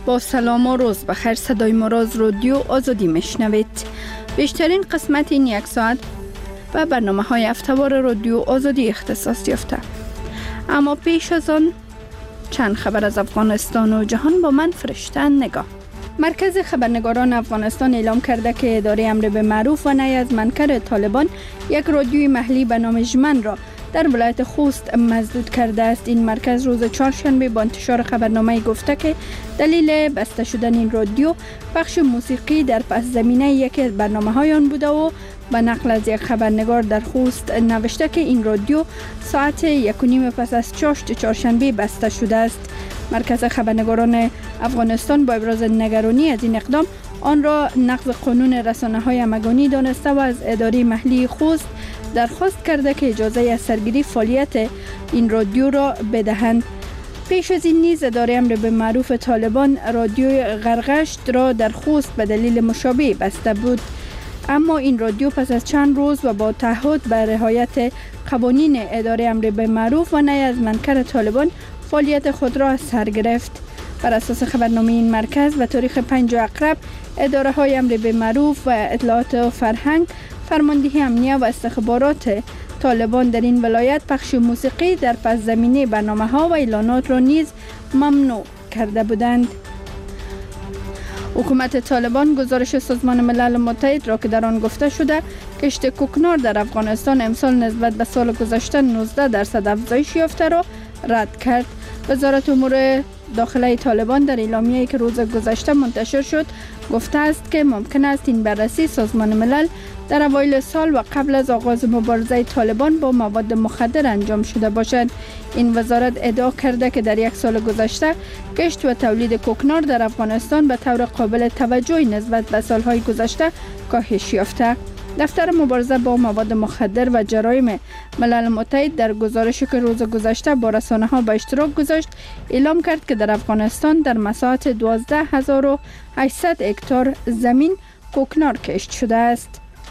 با سلام و روز بخیر. صدای ما را از رادیو آزادی میشنوید. بیشترین قسمت این یک ساعت و برنامه‌های هفته‌وار رادیو آزادی اختصاص یافته. اما پیش از آن چند خبر از افغانستان و جهان با من فرشته نگاه. مرکز خبرنگاران افغانستان اعلام کرده که اداره امر به معروف و نهی از منکر طالبان یک رادیوی محلی به نام ژمن را در ولایت خوست مسدود کرده است. این مرکز روز چهارشنبه با انتشار خبرنامه گفته که دلیل بسته شدن این رادیو پخش موسیقی در پس زمینه یکی برنامه‌های آن بوده و به نقل از یک خبرنگار در خوست نوشته که این رادیو ساعت 1:30 پس از چهارشنبه بسته شده است. مرکز خبرنگاران افغانستان با ابراز نگرانی از این اقدام آن را نقض قانون رسانه‌های همگانی دانسته و از اداره محلی خوست درخواست کرده که اجازه از سرگیری فعالیت این رادیو را بدهند. پیش از این نیز اداره امر به معروف طالبان رادیوی غرغشت را در خوست به دلیل مشابه بسته بود، اما این رادیو پس از چند روز و با تعهد به رعایت قوانین اداره امر به معروف و نهی از منکر طالبان فعالیت خود را از سر گرفت. بر اساس خبرنامه این مرکز به تاریخ 5 اکتبر اداره های امر به معروف و اطلاعات و فرهنگ، فرماندهی امنیه و استخبارات طالبان در این ولایت پخش موسیقی در پس زمینه برنامه‌ها و اعلانات را نیز ممنوع کرده بودند. حکومت طالبان گزارش سازمان ملل متحد را که در آن گفته شده کشت کوکنار در افغانستان امسال نسبت به سال گذشته 19% افزایش یافته را رد کرد. وزارت امور داخله طالبان در اعلامیه‌ای که روز گذشته منتشر شد گفته است که ممکن است این بررسی سازمان ملل در اوایل سال و قبل از آغاز مبارزه طالبان با مواد مخدر انجام شده باشد. این وزارت ادعا کرده که در یک سال گذشته کشت و تولید کوکنار در افغانستان به طور قابل توجهی نسبت به سالهای گذشته کاهش یافته. دفتر مبارزه با مواد مخدر و جرایم ملل متحد در گزارشی که روز گذشته با رسانه‌ها به اشتراک گذاشت اعلام کرد که در افغانستان در مساحت 12800 هکتار زمین کوکنار کشت شده است.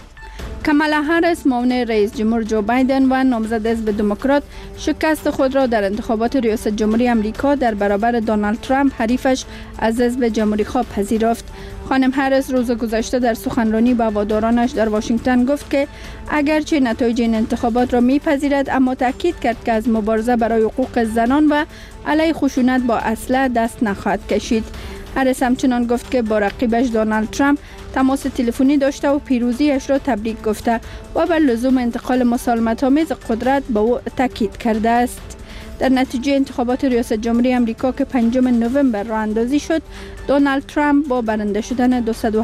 کامالا هریس معاون رئیس جمهور جو بایدن و نامزد حزب دموکرات شکست خود را در انتخابات ریاست جمهوری آمریکا در برابر دونالد ترامپ حریفش از حزب جمهوری خواه پذیرفت. خانم هریس روز گذشته در سخنرانی با هوادارانش در واشنگتن گفت که اگرچه نتایج این انتخابات را میپذیرد، اما تاکید کرد که از مبارزه برای حقوق زنان و علیه خشونت با اسلحه دست نخواهد کشید. هریس همچنان گفت که با رقیبش دونالد ترامپ تماس تلفنی داشته و پیروزیش را تبریک گفته و بر لزوم انتقال مسالمت‌آمیز قدرت به او تاکید کرده است. در نتیجه انتخابات ریاست جمهوری آمریکا که 5 نوامبر راه اندازی شد، دونالد ترامپ با برنده شدن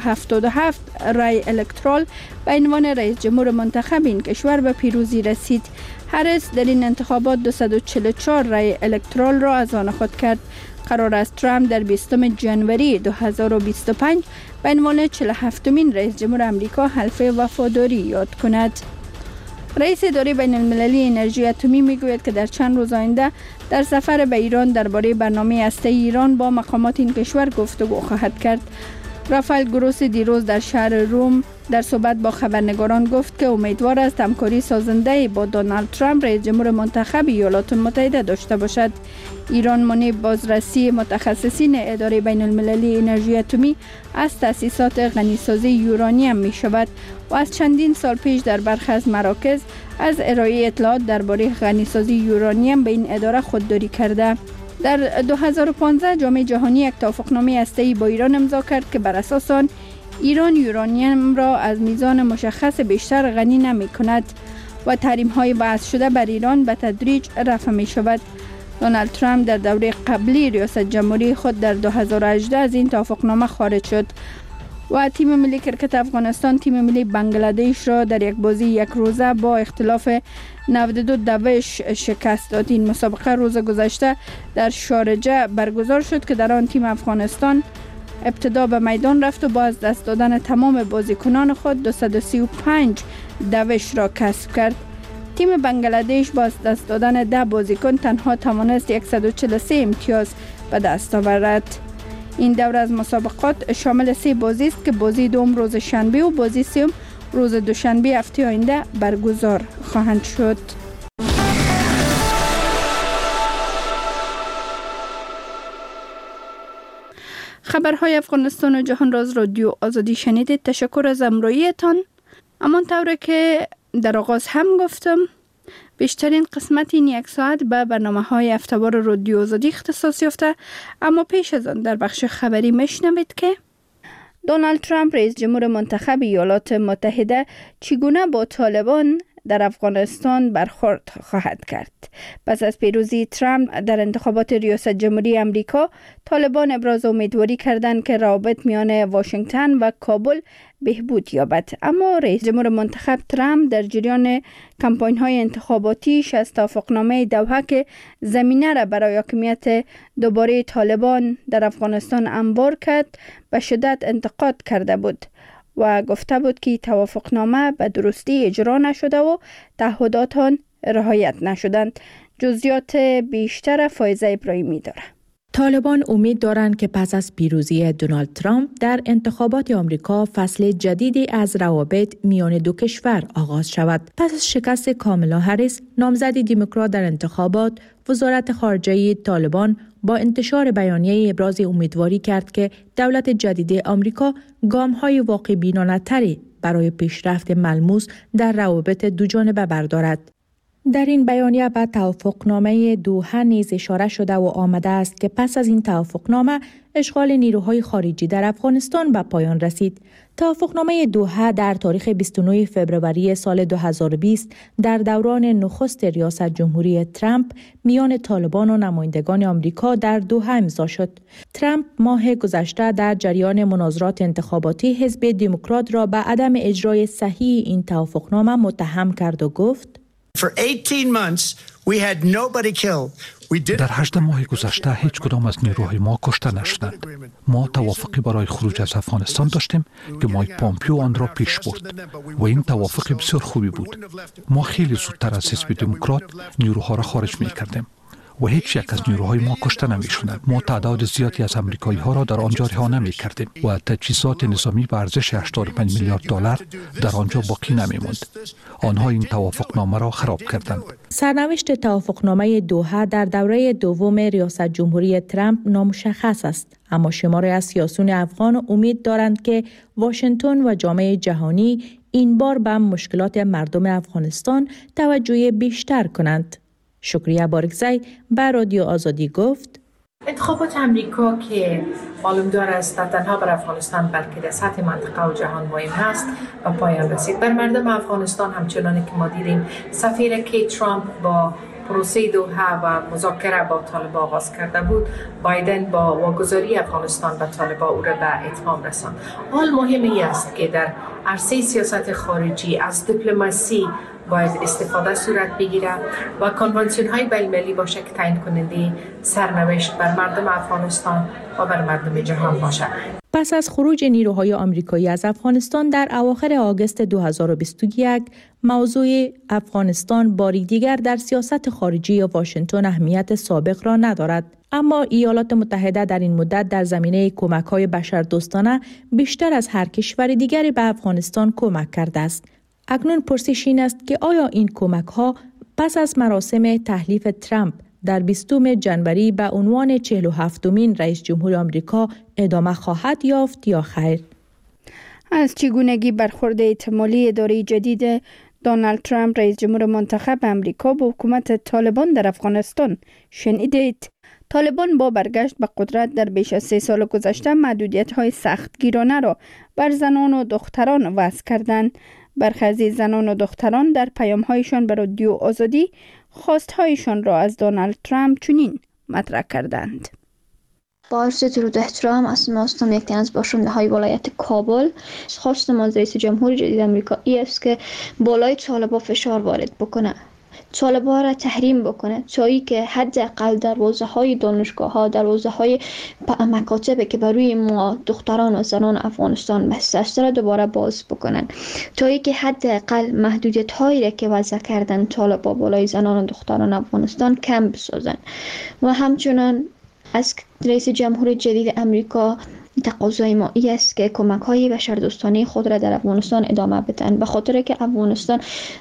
277 رای الکترال به عنوان رئیس جمهور منتخب این کشور به پیروزی رسید. هریس در این انتخابات 244 رای الکترال را از آن خود کرد. قرار است ترامپ در 20 ژانویه 2025 به عنوان 47مین رئیس جمهور آمریکا حلف وفاداری یاد کند. رئیس اداره بین المللی انرژی اتمی میگوید که در چند روز آینده در سفر به ایران درباره برنامه هسته‌ای ایران با مقامات این کشور گفتگو خواهد کرد. رافائل گروسی دیروز در شهر روم در صحبت با خبرنگاران گفت که امیدوار است همکاری سازنده با دونالد ترامپ رئیس جمهور منتخب ایالات متحده داشته باشد. ایران مانع بازرسی متخصصین اداره بین المللی انرژی اتمی از تأسیسات غنیسازی یورانیم می شود و از چندین سال پیش در برخی از مراکز از ارائه اطلاعات درباره غنیسازی یورانیم به این اداره خودداری کرده. در 2015 جامعه جهانی یک توافقنامه هسته‌ای با ایران امضا کرد که بر اساس آن ایران یورانیم را از میزان مشخص بیشتر غنی نمی کند و تحریم‌های وضع شده بر ایران به تدریج رفع می شود. دونالد ترامپ در دوره قبلی ریاست جمهوری خود در 2018 از این توافقنامه خارج شد و تیم ملی کرکت افغانستان تیم ملی بنگلادش را در یک بازی یک روزه با اختلاف 92 شکست داد. این مسابقه روز گذشته در شارجه برگزار شد که در آن تیم افغانستان ابتدا به میدان رفت و با از دست دادن تمام بازیکنان خود 235 دوش را کسب کرد. تیم بنگلادش با از دست دادن 10 بازیکن تنها توانست 143 امتیاز به دست آورد. این دوره از مسابقات شامل 3 بازی است که بازی دوم روز شنبه و بازی سوم روز دوشنبه هفته آینده برگزار خواهند شد. خبرهای افغانستان و جهان را از رادیو آزادی شنیدید. تشکر از همراهیتان. همان طور که در آغاز هم گفتم، بیشترین قسمت این یک ساعت به برنامه‌های هفته‌وار رادیو آزادی اختصاص یافته، اما پیش از آن در بخش خبری میشنوید که دونالد ترامپ رئیس جمهور منتخب ایالات متحده چگونه با طالبان در افغانستان برخورد خواهد کرد. پس از پیروزی ترامپ در انتخابات ریاست جمهوری امریکا، طالبان ابراز امیدواری کردند که روابط میان واشنگتن و کابل بهبود یابد. اما رئیس جمهور منتخب ترامپ در جریان کمپاین‌های انتخاباتیش از توافقنامه دوحه که زمینه را برای حاکمیت دوباره طالبان در افغانستان هموار کرد به شدت انتقاد کرده بود و گفته بود که توافقنامه به درستی اجرا نشده و تعهدات آن رعایت نشدند. جزئیات بیشتر فایزه ابراهیمی داره. طالبان امید دارند که پس از پیروزی دونالد ترامپ در انتخابات آمریکا فصل جدیدی از روابط میان دو کشور آغاز شود. پس از شکست کامالا هریس نامزد دموکرات در انتخابات، وزارت خارجه طالبان با انتشار بیانیه ابراز امیدواری کرد که دولت جدید آمریکا گام‌های واقع بینانه‌تری برای پیشرفت ملموس در روابط دوجانبه بردارد. در این بیانیه به توافقنامه دوحه نیز اشاره شده و آمده است که پس از این توافقنامه اشغال نیروهای خارجی در افغانستان به پایان رسید. توافقنامه دوحه در تاریخ 29 فوریه سال 2020 در دوران نخست ریاست جمهوری ترامپ میان طالبان و نمایندگان آمریکا در دوحه امضا شد. ترامپ ماه گذشته در جریان مناظرات انتخاباتی حزب دموکرات را به عدم اجرای صحیح این توافقنامه متهم کرد و گفت: در 18 ماه گذشته هیچ کدام از نیروهای ما کشته نشدند. ما توافقی برای خروج از افغانستان داشتیم که مایک پامپیو آن را پیش برد و این توافق بسیار خوبی بود. ما خیلی زودتر از حزب دموکرات نیروها را خارج می کردیم و هیچ یک از نیروهای ما کشته نمی شدند. ما تعداد زیادی از امریکایی ها را در آنجا رها نمی کردیم و تجهیزات نظامی به ارزش 85 میلیارد دلار در آنجا باقی نمی ماند. آنها این توافقنامه را خراب کردند. سرنوشت توافقنامه دوحه در دوره دوم ریاست جمهوری ترامپ نامشخص است، اما شماری از سیاسیون افغان امید دارند که واشنگتن و جامعه جهانی این بار به مشکلات مردم افغانستان توجه بیشتر کنند. شکریه بارکزی به رادیو آزادی گفت: انتخابات امریکا که معلومدار است نه تنها بر افغانستان بلکه در سطح منطقه و جهان مهم هست و پایان رسید. بر مردم افغانستان همچنان که ما دیدیم سفیر که ترامپ با پروسه دوحه و مذاکره با طالبان آغاز کرده بود، بایدن با واگذاری افغانستان به طالبان او را به اتمام رساند. حال مهمی است که در عرصه سیاست خارجی از دیپلماسی باید استفاده صورت بگیره و کنوانسیون های بین‌المللی باشه که تعیین کننده سرنوشت بر مردم افغانستان و بر مردم جهان باشه. پس از خروج نیروهای آمریکایی از افغانستان در اواخر آگوست 2021، موضوع افغانستان باری دیگر در سیاست خارجی واشنگتن اهمیت سابق را ندارد. اما ایالات متحده در این مدت در زمینه کمک‌های بشردوستانه بیشتر از هر کشور دیگری به افغانستان کمک کرده است. اکنون پرسش این است که آیا این کمک‌ها پس از مراسم تحلیف ترامپ در 20 جنوری به عنوان 47مین رئیس جمهور آمریکا ادامه خواهد یافت یا خیر؟ از چگونگی برخورد احتمالی اداره جدید دونالد ترامپ رئیس جمهور منتخب آمریکا با حکومت طالبان در افغانستان شنیدید. طالبان با برگشت به قدرت در بیش از 3 سال گذشته محدودیت‌های سختگیرانه را بر زنان و دختران وضع کردند. برخی از زنان و دختران در پیام‌هایشان به رادیو آزادی خواست‌هایشان را از دونالد ترامپ چنین مطرح کردند: با عرض درود و احترام، اسم هستم یک تن از باشنده‌های ولایت کابل. خواست ما از رئیس جمهور جدید آمریکا است که بالای طالبان فشار وارد بکنه، طالبان را تحریم بکنه تا اینکه حداقل دروازه‌های دانشگاه‌ها، دروازه‌های مکاتب که برای ما دختران و زنان افغانستان بسته است را دوباره باز بکنن، تا اینکه حداقل محدودیت‌هایی را که وضع کردن طالبان بالای زنان و دختران افغانستان کم بسازن. و همچنان از رئیس جمهور جدید امریکا تقاضای ما است که کمک‌های بشردوستانه خود را در افغانستان ادامه بدن، به خاطر که افغانستان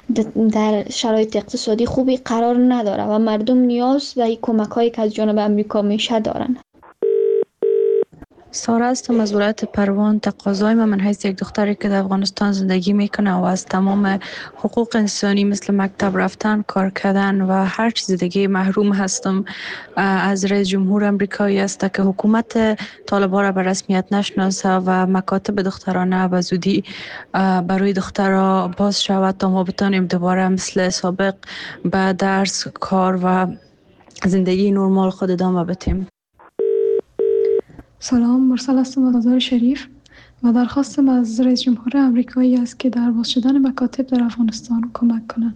در شرایط اقتصادی خوبی قرار نداره و مردم نیاز به کمک‌هایی که از جانب امریکا میشه دارن. سارا هستم از ولایت پروان. تقاضای من حیث یک دختری که در افغانستان زندگی میکنه و از تمام حقوق انسانی مثل مکتب رفتن، کار کردن و هر چیز دیگه محروم هستم از رئیس جمهور امریکایی است که حکومت طالبان را به رسمیت نشناسه و مکاتب دخترانه به زودی برای دخترها باز شود تا ما بتانیم دوباره مثل سابق به درس، کار و زندگی نرمال خود ادامه بدیم. سلام، مرسل هستم از مزار شریف و درخواستم از رئیس جمهور امریکایی است که در باز شدن مکاتب در افغانستان کمک کنند.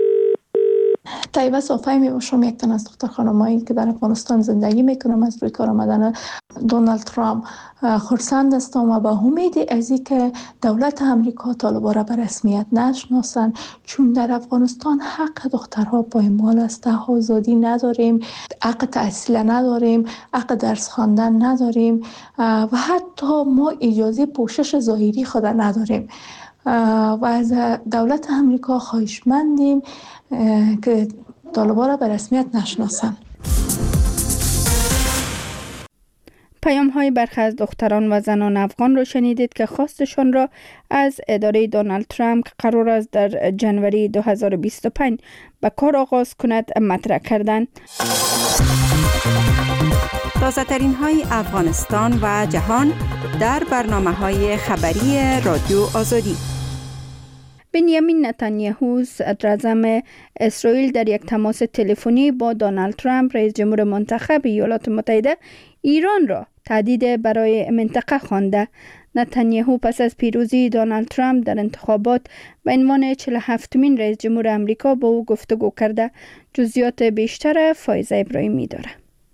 طیبه صافی باشم، یک تن از دختر خانمایی که در افغانستان زندگی میکنم. از روی کار آمدن دونالد ترامپ خرسند هستم و با امید از اینکه دولت امریکا طالبان را به رسمیت نشناسند، چون در افغانستان حق دخترها پایمال است. آزادی نداریم، حق تحصیل نداریم، حق درس خواندن نداریم و حتی ما اجازه پوشش ظاهری خود نداریم و از دولت امریکا خواهشمندیم که طالبان را به رسمیت نشناسند. پیام های برخی از دختران و زنان افغان رو شنیدید که خواستشان را از اداره دونالد ترامپ که قرار است در جنوری 2025 به کار آغاز کند مطرح کردند. تازه ترین های افغانستان و جهان در برنامه های خبری رادیو آزادی. بنیامین نتانیاهو صدراعظم اسرائیل در یک تماس تلفنی با دونالد ترامپ رئیس جمهور منتخب ایالات متحده ایران را تهدید برای منطقه خوانده. نتانیاهو پس از پیروزی دونالد ترامپ در انتخابات به عنوان 47مین رئیس جمهور امریکا با او گفتگو کرده. جزئیات بیشتر فایزه ابراهیمی داره.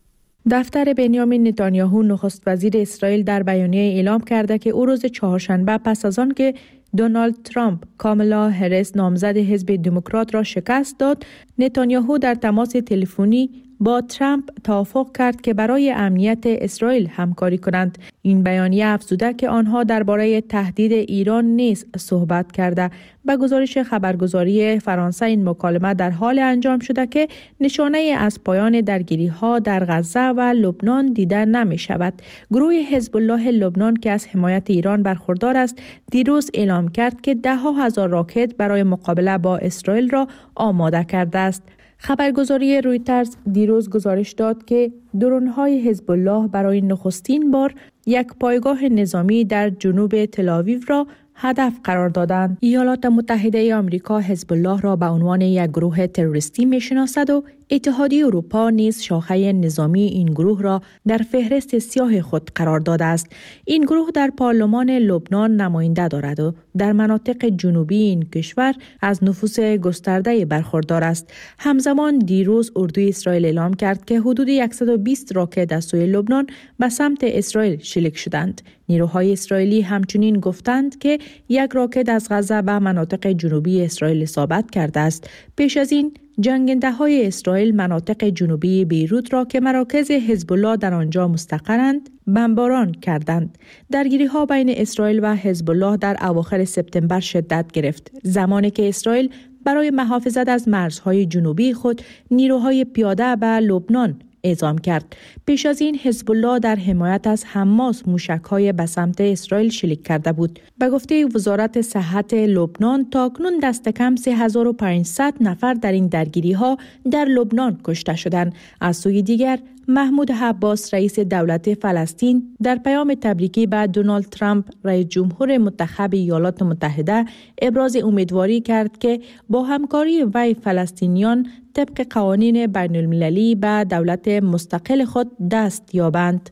دفتر بنیامین نتانیاهو نخست وزیر اسرائیل در بیانیه اعلام کرده که او روز چهارشنبه پس از آن که دونالد ترامپ کامالا هریس نامزد حزب دموکرات را شکست داد، نتانیاهو در تماس تلفنی با ترامپ توافق کرد که برای امنیت اسرائیل همکاری کنند. این بیانیه افزوده که آنها درباره تهدید ایران نیز صحبت کرده. به گزارش خبرگزاری فرانسه این مکالمه در حال انجام شده که نشانه از پایان درگیری‌ها در غزه و لبنان دیده نمی شود. گروه حزب الله لبنان که از حمایت ایران برخوردار است، دیروز اعلام کرد که 10,000 راکت برای مقابله با اسرائیل را آماده کرده است. خبرگزاری رویترز دیروز گزارش داد که درون‌های حزب الله برای نخستین بار یک پایگاه نظامی در جنوب تل‌آویو را هدف قرار دادند. ایالات متحده آمریکا حزب الله را به عنوان یک گروه تروریستی می‌شناسد و اتحادیه اروپا نیز شاخه نظامی این گروه را در فهرست سیاه خود قرار داده است. این گروه در پارلمان لبنان نماینده دارد و در مناطق جنوبی این کشور از نفوذ گسترده برخوردار است. همزمان دیروز اردوی اسرائیل اعلام کرد که حدود 120 راکت از سوی لبنان به سمت اسرائیل شلیک شدند. نیروهای اسرائیلی همچنین گفتند که یک راکت از غزه به مناطق جنوبی اسرائیل اصابت کرده است. پیش از این جنگنده‌های اسرائیل مناطق جنوبی بیروت را که مراکز حزب الله در آنجا مستقرند بمباران کردند. درگیری‌ها بین اسرائیل و حزب الله در اواخر سپتامبر شدت گرفت، زمانی که اسرائیل برای محافظت از مرزهای جنوبی خود نیروهای پیاده به لبنان اعزام کرد. پیش از این حزب الله در حمایت از حماس موشک‌های به سمت اسرائیل شلیک کرده بود. به گفته وزارت صحت لبنان تاکنون دست کم 3500 نفر در این درگیری‌ها در لبنان کشته شدند. از سوی دیگر محمود عباس رئیس دولت فلسطین در پیام تبریکی به دونالد ترامپ رئیس جمهور منتخب ایالات متحده ابراز امیدواری کرد که با همکاری وی فلسطینیان طبق قوانین بین المللی به دولت مستقل خود دست یابند.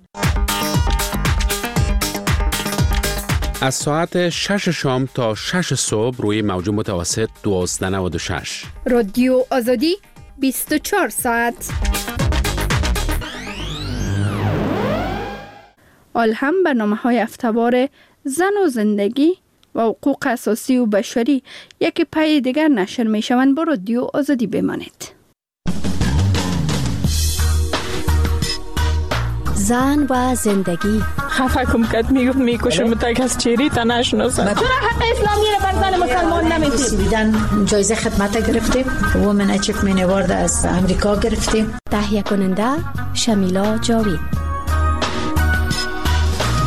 از ساعت 6 شام تا 6 صبح روی موج متوسط 1296 رادیو آزادی 24 ساعت. هم برنامه‌های هفته‌وار زن و زندگی و حقوق اساسی و بشری یک پای دیگر نشر می‌شوند. با رادیو آزادی بمانید. زن و زندگی خفه کم کد میگفت میکشم تا کس چیری تا نشناسم. چرا حق اسلامی رو بر زن مسلمان نمیدید؟ دیدن جایزه خدمت گرفتیم، وومن اچیومنت اوارد از امریکا گرفتیم. تهیه کننده شمیلا جاوید.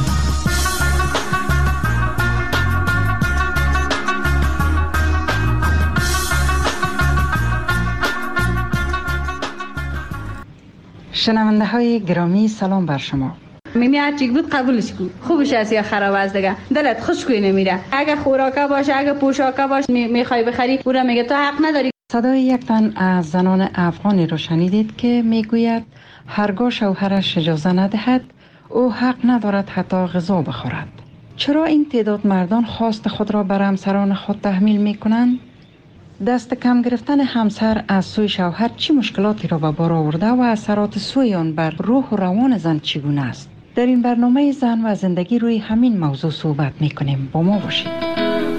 شنونده های گرامی سلام بر شما. میمی هرچی بود قبولش کن، خوبش است یا خراب است دیگه، دلت خوشگوی نمیره. اگه خوراکه باشه، اگه پوشاکه باشه میخوای بخری، او را میگه تو حق نداری. صدای یک تن از زنان افغانی رو شنیدید که میگوید هرگاه شوهرش اجازه ندهد او حق ندارد حتی غذا بخورد. چرا این تعداد مردان خواست خود را بر همسران خود تحمیل میکنند؟ دست کم گرفتن همسر از سوی شوهر چه مشکلاتی را به بار آورده و اثرات سوی آن بر روح و روان زن چگونه است؟ در این برنامه زن و زندگی روی همین موضوع صحبت میکنیم. با ما باشید.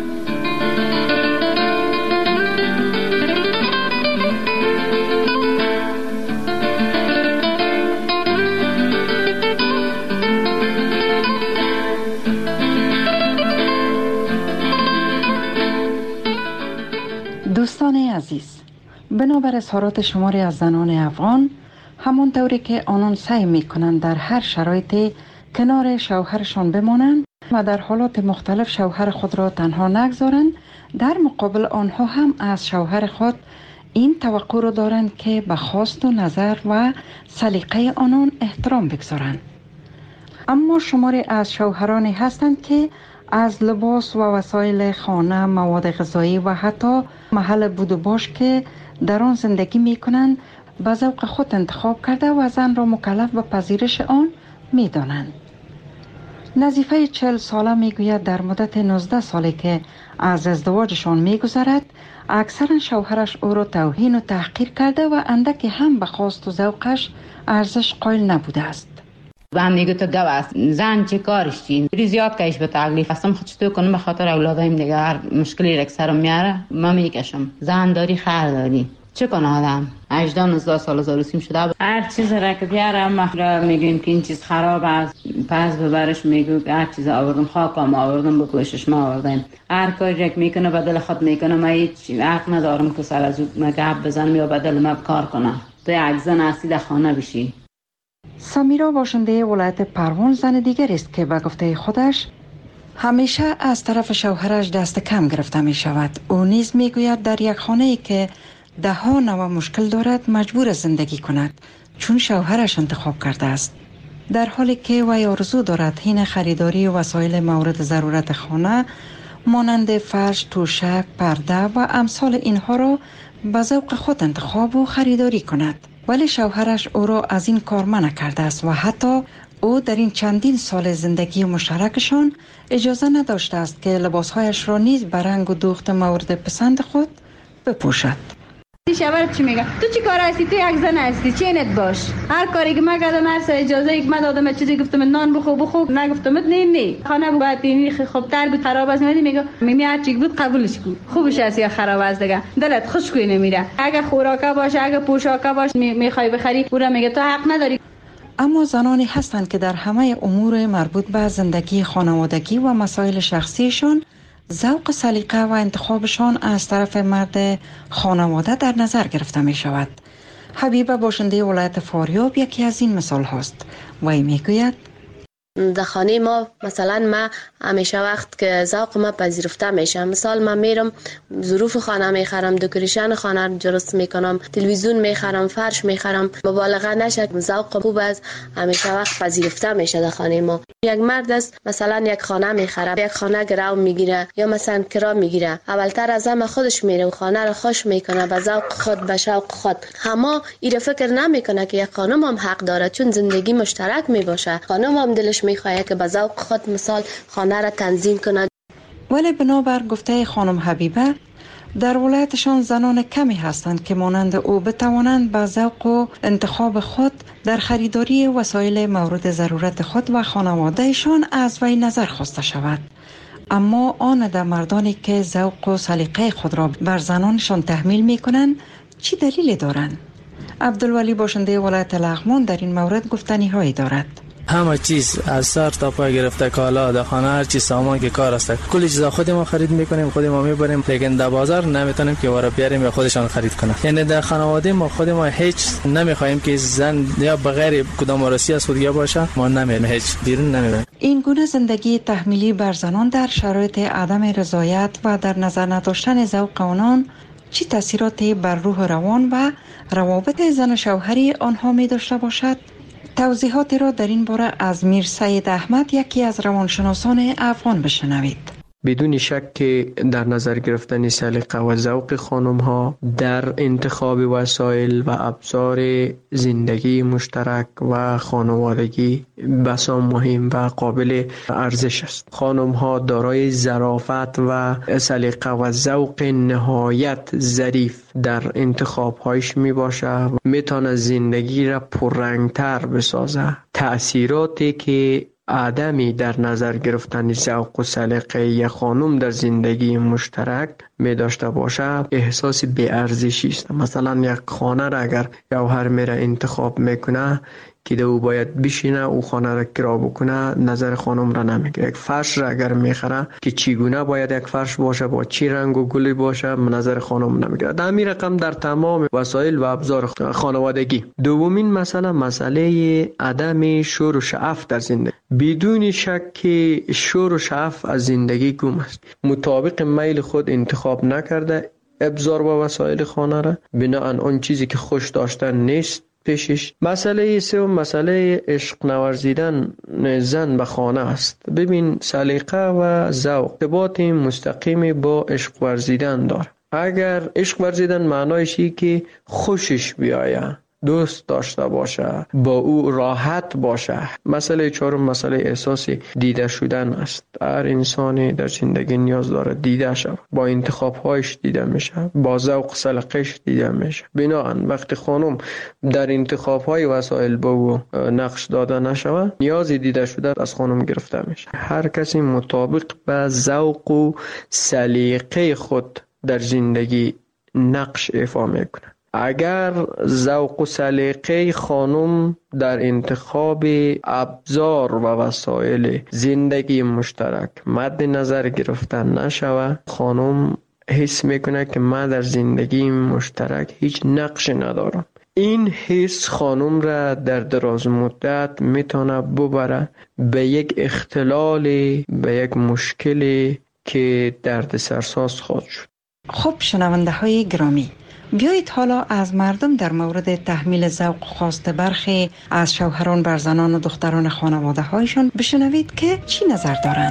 دوستان عزیز، بنابر اظهارات شماری از زنان افغان، همون طوری که آنان سعی میکنند در هر شرایطی کنار شوهرشان بمانند و در حالات مختلف شوهر خود را تنها نگذارند، در مقابل آنها هم از شوهر خود این توقع را دارند که به خواست و نظر و سلیقه آنان احترام بگذارند. اما شماری از شوهرانی هستند که از لباس و وسایل خانه، مواد غذایی و حتی محل بود و باش که در آن زندگی می کنند به ذوق خود انتخاب کرده و زن را مکلف به پذیرش آن می دانند. نظیفه 40 ساله می گوید در مدت 19 سالی که از ازدواجشان می گذرد، اکثرا شوهرش او را توهین و تحقیر کرده و اندکی هم به خواست و ذوقش ارزش قائل نبوده است. زن میگه تو گو است، زن چه کارش چی؟ زیاد کش به تکلیف هستم خود چطور کنم به خاطر اولادایم دیگه هر مشکلی رک سرم میاره من میکشم. زن داری خر داری چه کنه آدم 18-19 سال زاروسیم شده هر چیز را که بیاره ما میگیم که این چیز خراب است پس ببرش میگو هر چیز آوردم خاکم آوردم بکشش ما آوردم هر کاری که میکنه به دل خود میکنه من هیچ حق ندارم که سر از او گپ بزنم یا به دل من کار کنم. تو یک زن هستی در خانه بشی. سمیرا باشنده ولایت پروان زن دیگر است که به گفته خودش همیشه از طرف شوهرش دست کم گرفته می شود. او نیز می گوید در یک خانه ای که ده ها نوع مشکل دارد مجبور زندگی کند چون شوهرش انتخاب کرده است. در حالی که وی آرزو دارد حین خریداری وسایل مورد ضرورت خانه مانند فرش، توشک، پرده و امثال اینها را به ذوق خود انتخاب و خریداری کند. ولی شوهرش او را از این کار منع کرده است و حتی او در این چندین سال زندگی مشترکشان اجازه نداشته است که لباسهایش را نیز به رنگ و دوخت مورد پسند خود بپوشد. شوهر چی میگه؟ تو چی کار هستی؟ تو یک زن هستی، چینت باش. هر کاری که من کردم هر اجازه ای که من دادم چیزی گفتم نان بخو نگفتم نه خانه باید اینی خوب تر بود خراب است میگه میمی هر چی بود قبولش کن، خوبش است یا خراب است دیگه، دلت خوشگوی نمیره. اگه خوراکه باشه، اگه پوشاکه باشه میخوای بخری، او را میگه تو حق نداری. اما زنانی هستند که در همه امور مربوط به زندگی خانوادگی و مسائل شخصیشان ذوق سلیقه و انتخابشان از طرف مرد خانواده در نظر گرفته می شود. حبیبه باشنده ولایت فاریاب یکی از این مثال هست. وی می گوید در خانه ما مثلا من همیشه وقت که ذوق ما پذیرفته میشه، مثال من میرم ظروف خانه میخرم، دکوریشن خانه درست میکنم، تلویزیون میخرم، فرش میخرم، مبالغه نشه، ذوق خوب از همیشه وقت پذیرفته میشه در خانه ما. یک مرد است مثلا یک خانه میخره، یک خانه گرو میگیره یا مثلا کرا میگیره، اولتر از همه خودش میره و خانه رو خوش میکنه به ذوق خود، به شوق خود. اما این فکر نمیکنه که یک خانم هم حق داره چون زندگی مشترک میباشه. خانم هم دلش میخواد که به ذوق خود مثال خانه را تنظیم کند. ولی بنابر گفته خانم حبیبه در ولایتشان زنان کمی هستند که مانند او بتوانند به ذوق و انتخاب خود در خریداری وسایل مورد ضرورت خود و خانوادهشان از وی نظر خواسته شود. اما آن در مردانی که ذوق و سلیقه خود را بر زنانشان تحمیل می کنند چی دلیلی دارند؟ عبدالولی باشنده ولایت لغمان در این مورد گفتنی هایی دارد. همه چیز از سر تا پا گرفته، کالا در خانه هر چیز سامان که کار است کل چیزا خود ما خرید میکنیم، خود ما میبریم، لیکن در بازار نمیتونیم که وارا بیاریم یا خودشان خرید کنه. یعنی در خانواده ما خود ما هیچ نمیخوایم که زن یا بغیر کدام وارسی از خود باشه، ما نمیریم هیچ بیرون نمیریم. این گونه زندگی تحمیلی بر زنان در شرایط عدم رضایت و در نظر نداشتن ذوق آنان چه تاثیراتی بر روح روان و روابط زن و شوهری آنها می داشته باشد؟ توضیحاتی را در این باره از میر سید احمد، یکی از روانشناسان افغان، بشنوید. بدون شک که در نظر گرفتن سلیقه و ذوق خانم ها در انتخاب وسایل و ابزار زندگی مشترک و خانوادگی بسیار مهم و قابل ارزش است. خانم ها دارای ظرافت و سلیقه و ذوق نهایت ظریف در انتخاب هایش می باشه، میتونه زندگی را پررنگتر بسازه. تأثیراتی که عدمی در نظر گرفتن ذوق و سلیقه یک خانم در زندگی مشترک می داشته باشه احساس بی‌ارزشی است. مثلا یک خانه را اگر شوهر میره انتخاب میکنه که او باید بشینه او خانه را کرا بکنه، نظر خانم را نمیگیره. یک فرش را اگر میخره که چگونه باید یک فرش باشه، با چی رنگ و گلی باشه، نظر خانم نمیگیره. در همین رقم در تمام وسایل و ابزار خانوادگی. دومین مسئله عدم شور و شعف در زندگی. بدون شک که شور و شعف از زندگی گم است. مطابق میل خود انتخاب نکرده ابزار و وسایل خانه را، بناهن آن چیزی که خوش داشتن نیست پیشش. مسئله سوم مسئله عشق نورزیدن زن به خانه است. ببین سلیقه و ذوق ارتباط مستقیم با عشق ورزیدن داره. اگر عشق ورزیدن معنایش اینه که خوشش بیایه، دوست داشته باشه، با او راحت باشه. مسئله چهارم مسئله احساس دیده شدن است. هر انسانی در زندگی نیاز داره دیده شود، با انتخاب‌هایش دیده میشه، با ذوق سلیقه‌اش دیده میشه. بنابراین وقتی خانم در انتخاب‌های وسایل با او نقش داده نشود، نیاز دیده شده از خانم گرفته میشه. هر کسی مطابق به ذوق و سلیقه خود در زندگی نقش ایفا میکنه. اگر ذوق و سلیقه خانم در انتخاب ابزار و وسایل زندگی مشترک مد نظر گرفتن نشود، خانم حس میکنه که من در زندگی مشترک هیچ نقش ندارم. این حس خانم را در دراز مدت میتونه ببره به یک اختلال، به یک مشکل که دردسرساز خواهد شد. خب شنونده های گرامی، بیایید حالا از مردم در مورد تحمیل ذوق خواست برخی از شوهران بر زنان و دختران خانواده هایشان بشنوید که چی نظر دارند.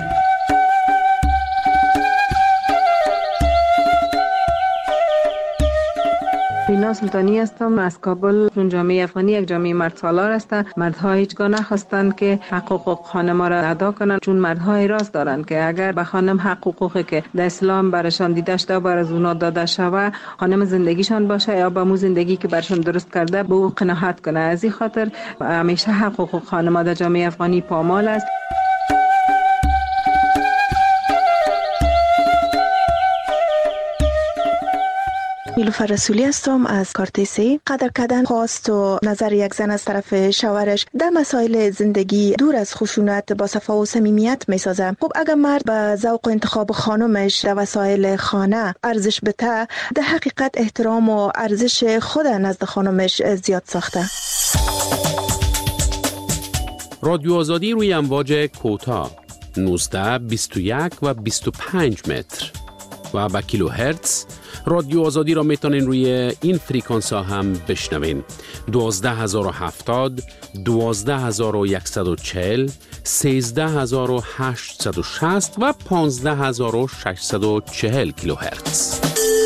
بینا سلطانی هستم از کابل. چون جامعه افغانی یک جامعه مرد سالار است، مردها هیچگاه نخواستند که حقوق خانم را ادا کنند، چون مردها اعتراض دارند که اگر به خانم حقوقی که در اسلام برشان دیده شده بر از اونا داده شود، خانم زندگیشان باشه یا با مو زندگی که برشان درست کرده به او قناعت کنه. از این خاطر همیشه حقوق خانم در جامعه افغانی پامال است. نیلوفر رسولی هستم از کارتیسی. قدر کردن خواست و نظر یک زن از طرف شوهرش در مسائل زندگی دور از خشونت با صفا و صمیمیت میسازه. خب اگر مرد به ذوق و انتخاب خانمش در وسایل خانه ارزش بده، در حقیقت احترام و ارزش خود نزد خانمش زیاد ساخته. رادیو آزادی روی امواج کوتاه 19 21 و 25 متر و با کیلو هرتز. رادیو آزادی را میتونین روی این فریکانس ها هم بشنوین. 12070 12140 13860 و 15640 کیلوهرتز.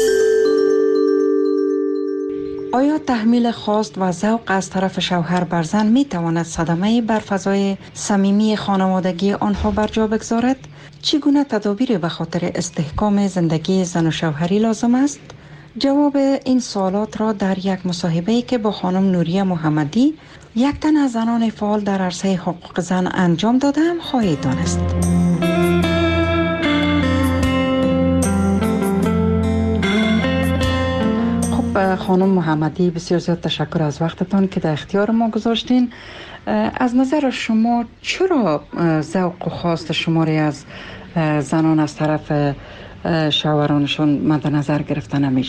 آیا تحمیل خواست و ذوق از طرف شوهر بر زن می تواند صدمه بر فضای صمیمی خانوادگی آنها بر جا بگذارد؟ چگونه تدابیر به خاطر استحکام زندگی زن و شوهری لازم است؟ جواب این سوالات را در یک مصاحبه‌ای که با خانم نوریه محمدی، یک تن از زنان فعال در عرصه حقوق زن انجام دادم خواهید دانست. خب خانم محمدی، بسیار زیاد تشکر از وقتتان که در اختیار ما گذاشتین. از نظر شما چرا ذوق و خواست شما را از زنان از طرف شوهرانشون مد نظر گرفته نمیشه؟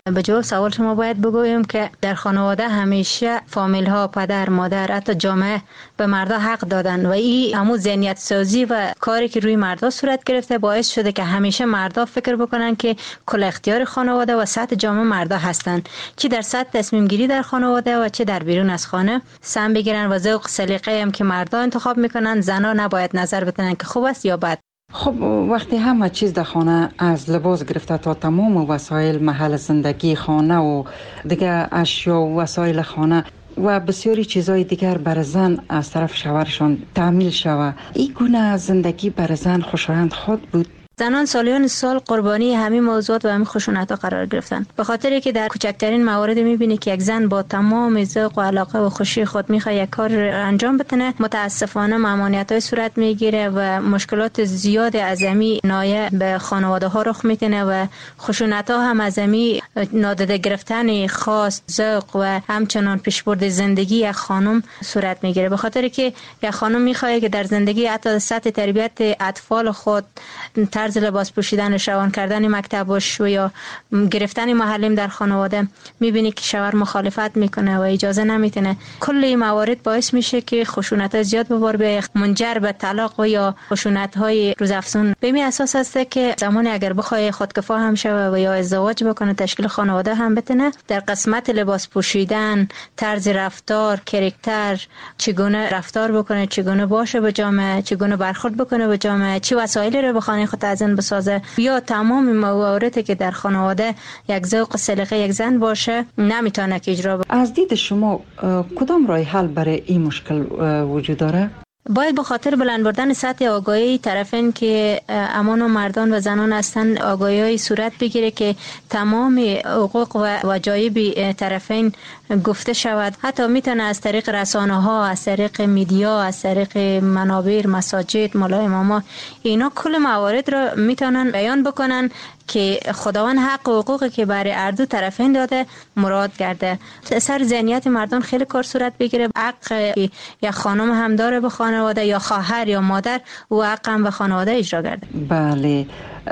به جواب سوال شما باید بگویم که در خانواده همیشه فامیل ها، پدر، مادر، حتی جامعه به مردا حق دادن و این همون ذهنیت سازی و کاری که روی مردا صورت گرفته باعث شده که همیشه مردا فکر بکنن که کل اختیار خانواده و سطح جامعه مردا هستن، چه در سطح تصمیم گیری در خانواده و چه در بیرون از خانه سم بگیرن و ذوق سلیقه هم که مردا انتخاب میکنن زنا نباید نظر بدن که خوب است یا بد. خب وقتی همه چیز در خانه از لباس گرفته تا تمام وسایل محل زندگی خانه و دیگه اشیا و وسایل خانه و بسیاری چیزهای دیگر بر زن از طرف شوهرشان تحمیل شود، این گونه زندگی بر زن خوشایند خود بود؟ زنان سالیان سال قربانی همین موضوعات و همین خشونت‌ها قرار گرفتن، به خاطری که در کوچکترین موارد می‌بینی که یک زن با تمام ذوق و علاقه و خوشی خود می‌خواد یک کار انجام بده، متاسفانه ممانعت‌های صورت می‌گیره و مشکلات زیاد عظیمی نایه به خانواده‌ها رخ می‌کنه و خشونت‌ها هم عظیمی نادیده گرفتن خواست، ذوق و همچنان پیشبرد زندگی یک خانم صورت می‌گیره، به خاطری که یک خانم می‌خواد که در زندگی حتی سطح تربیت اطفال خود، طرز لباس پوشیدن، روان کردن مکتبش و یا گرفتن معلم در خانواده میبینی که شوهر مخالفت میکنه و اجازه نمیتونه. کل این موارد باعث میشه که خشونت زیاد به بار بیاید، منجر به طلاق و یا خشونت های روزافزون. به این اساس است که زمانی اگر بخواد خودکفا هم شوه و یا ازدواج بکنه، تشکیل خانواده هم بتونه، در قسمت لباس پوشیدن، طرز رفتار، کاراکتر، چگونه رفتار بکنه، چگونه باشه به جامعه، چگونه برخورد بکنه به جامعه، چه وسایلی رو به خانه خود تزیین بسازه، یا تمام مواردی که در خانواده یک ذوق سلیقه یک زن باشه نمیتونه که اجرا بکنه. از دید شما کدام راه حل برای این مشکل وجود داره؟ باید به خاطر بلند بردن سطح آگاهی طرفین که امان و مردان و زنان هستند آگاهی صورت بگیره که تمام حقوق و وجایب طرفین گفته شود. حتی میتونه از طریق رسانه ها، از طریق میدیا، از طریق منابر، مساجد، مولای اماما، اینا کل موارد رو میتونن بیان بکنن که خداوند حق و حقوقی که برای هر دو طرفین داده مراد کرده. سر ذهنیت مردان خیلی کار صورت بگیره. حق یا خانم هم داره به خانواده، یا خواهر یا مادر و حق هم به خانواده اجرا کرده. بله،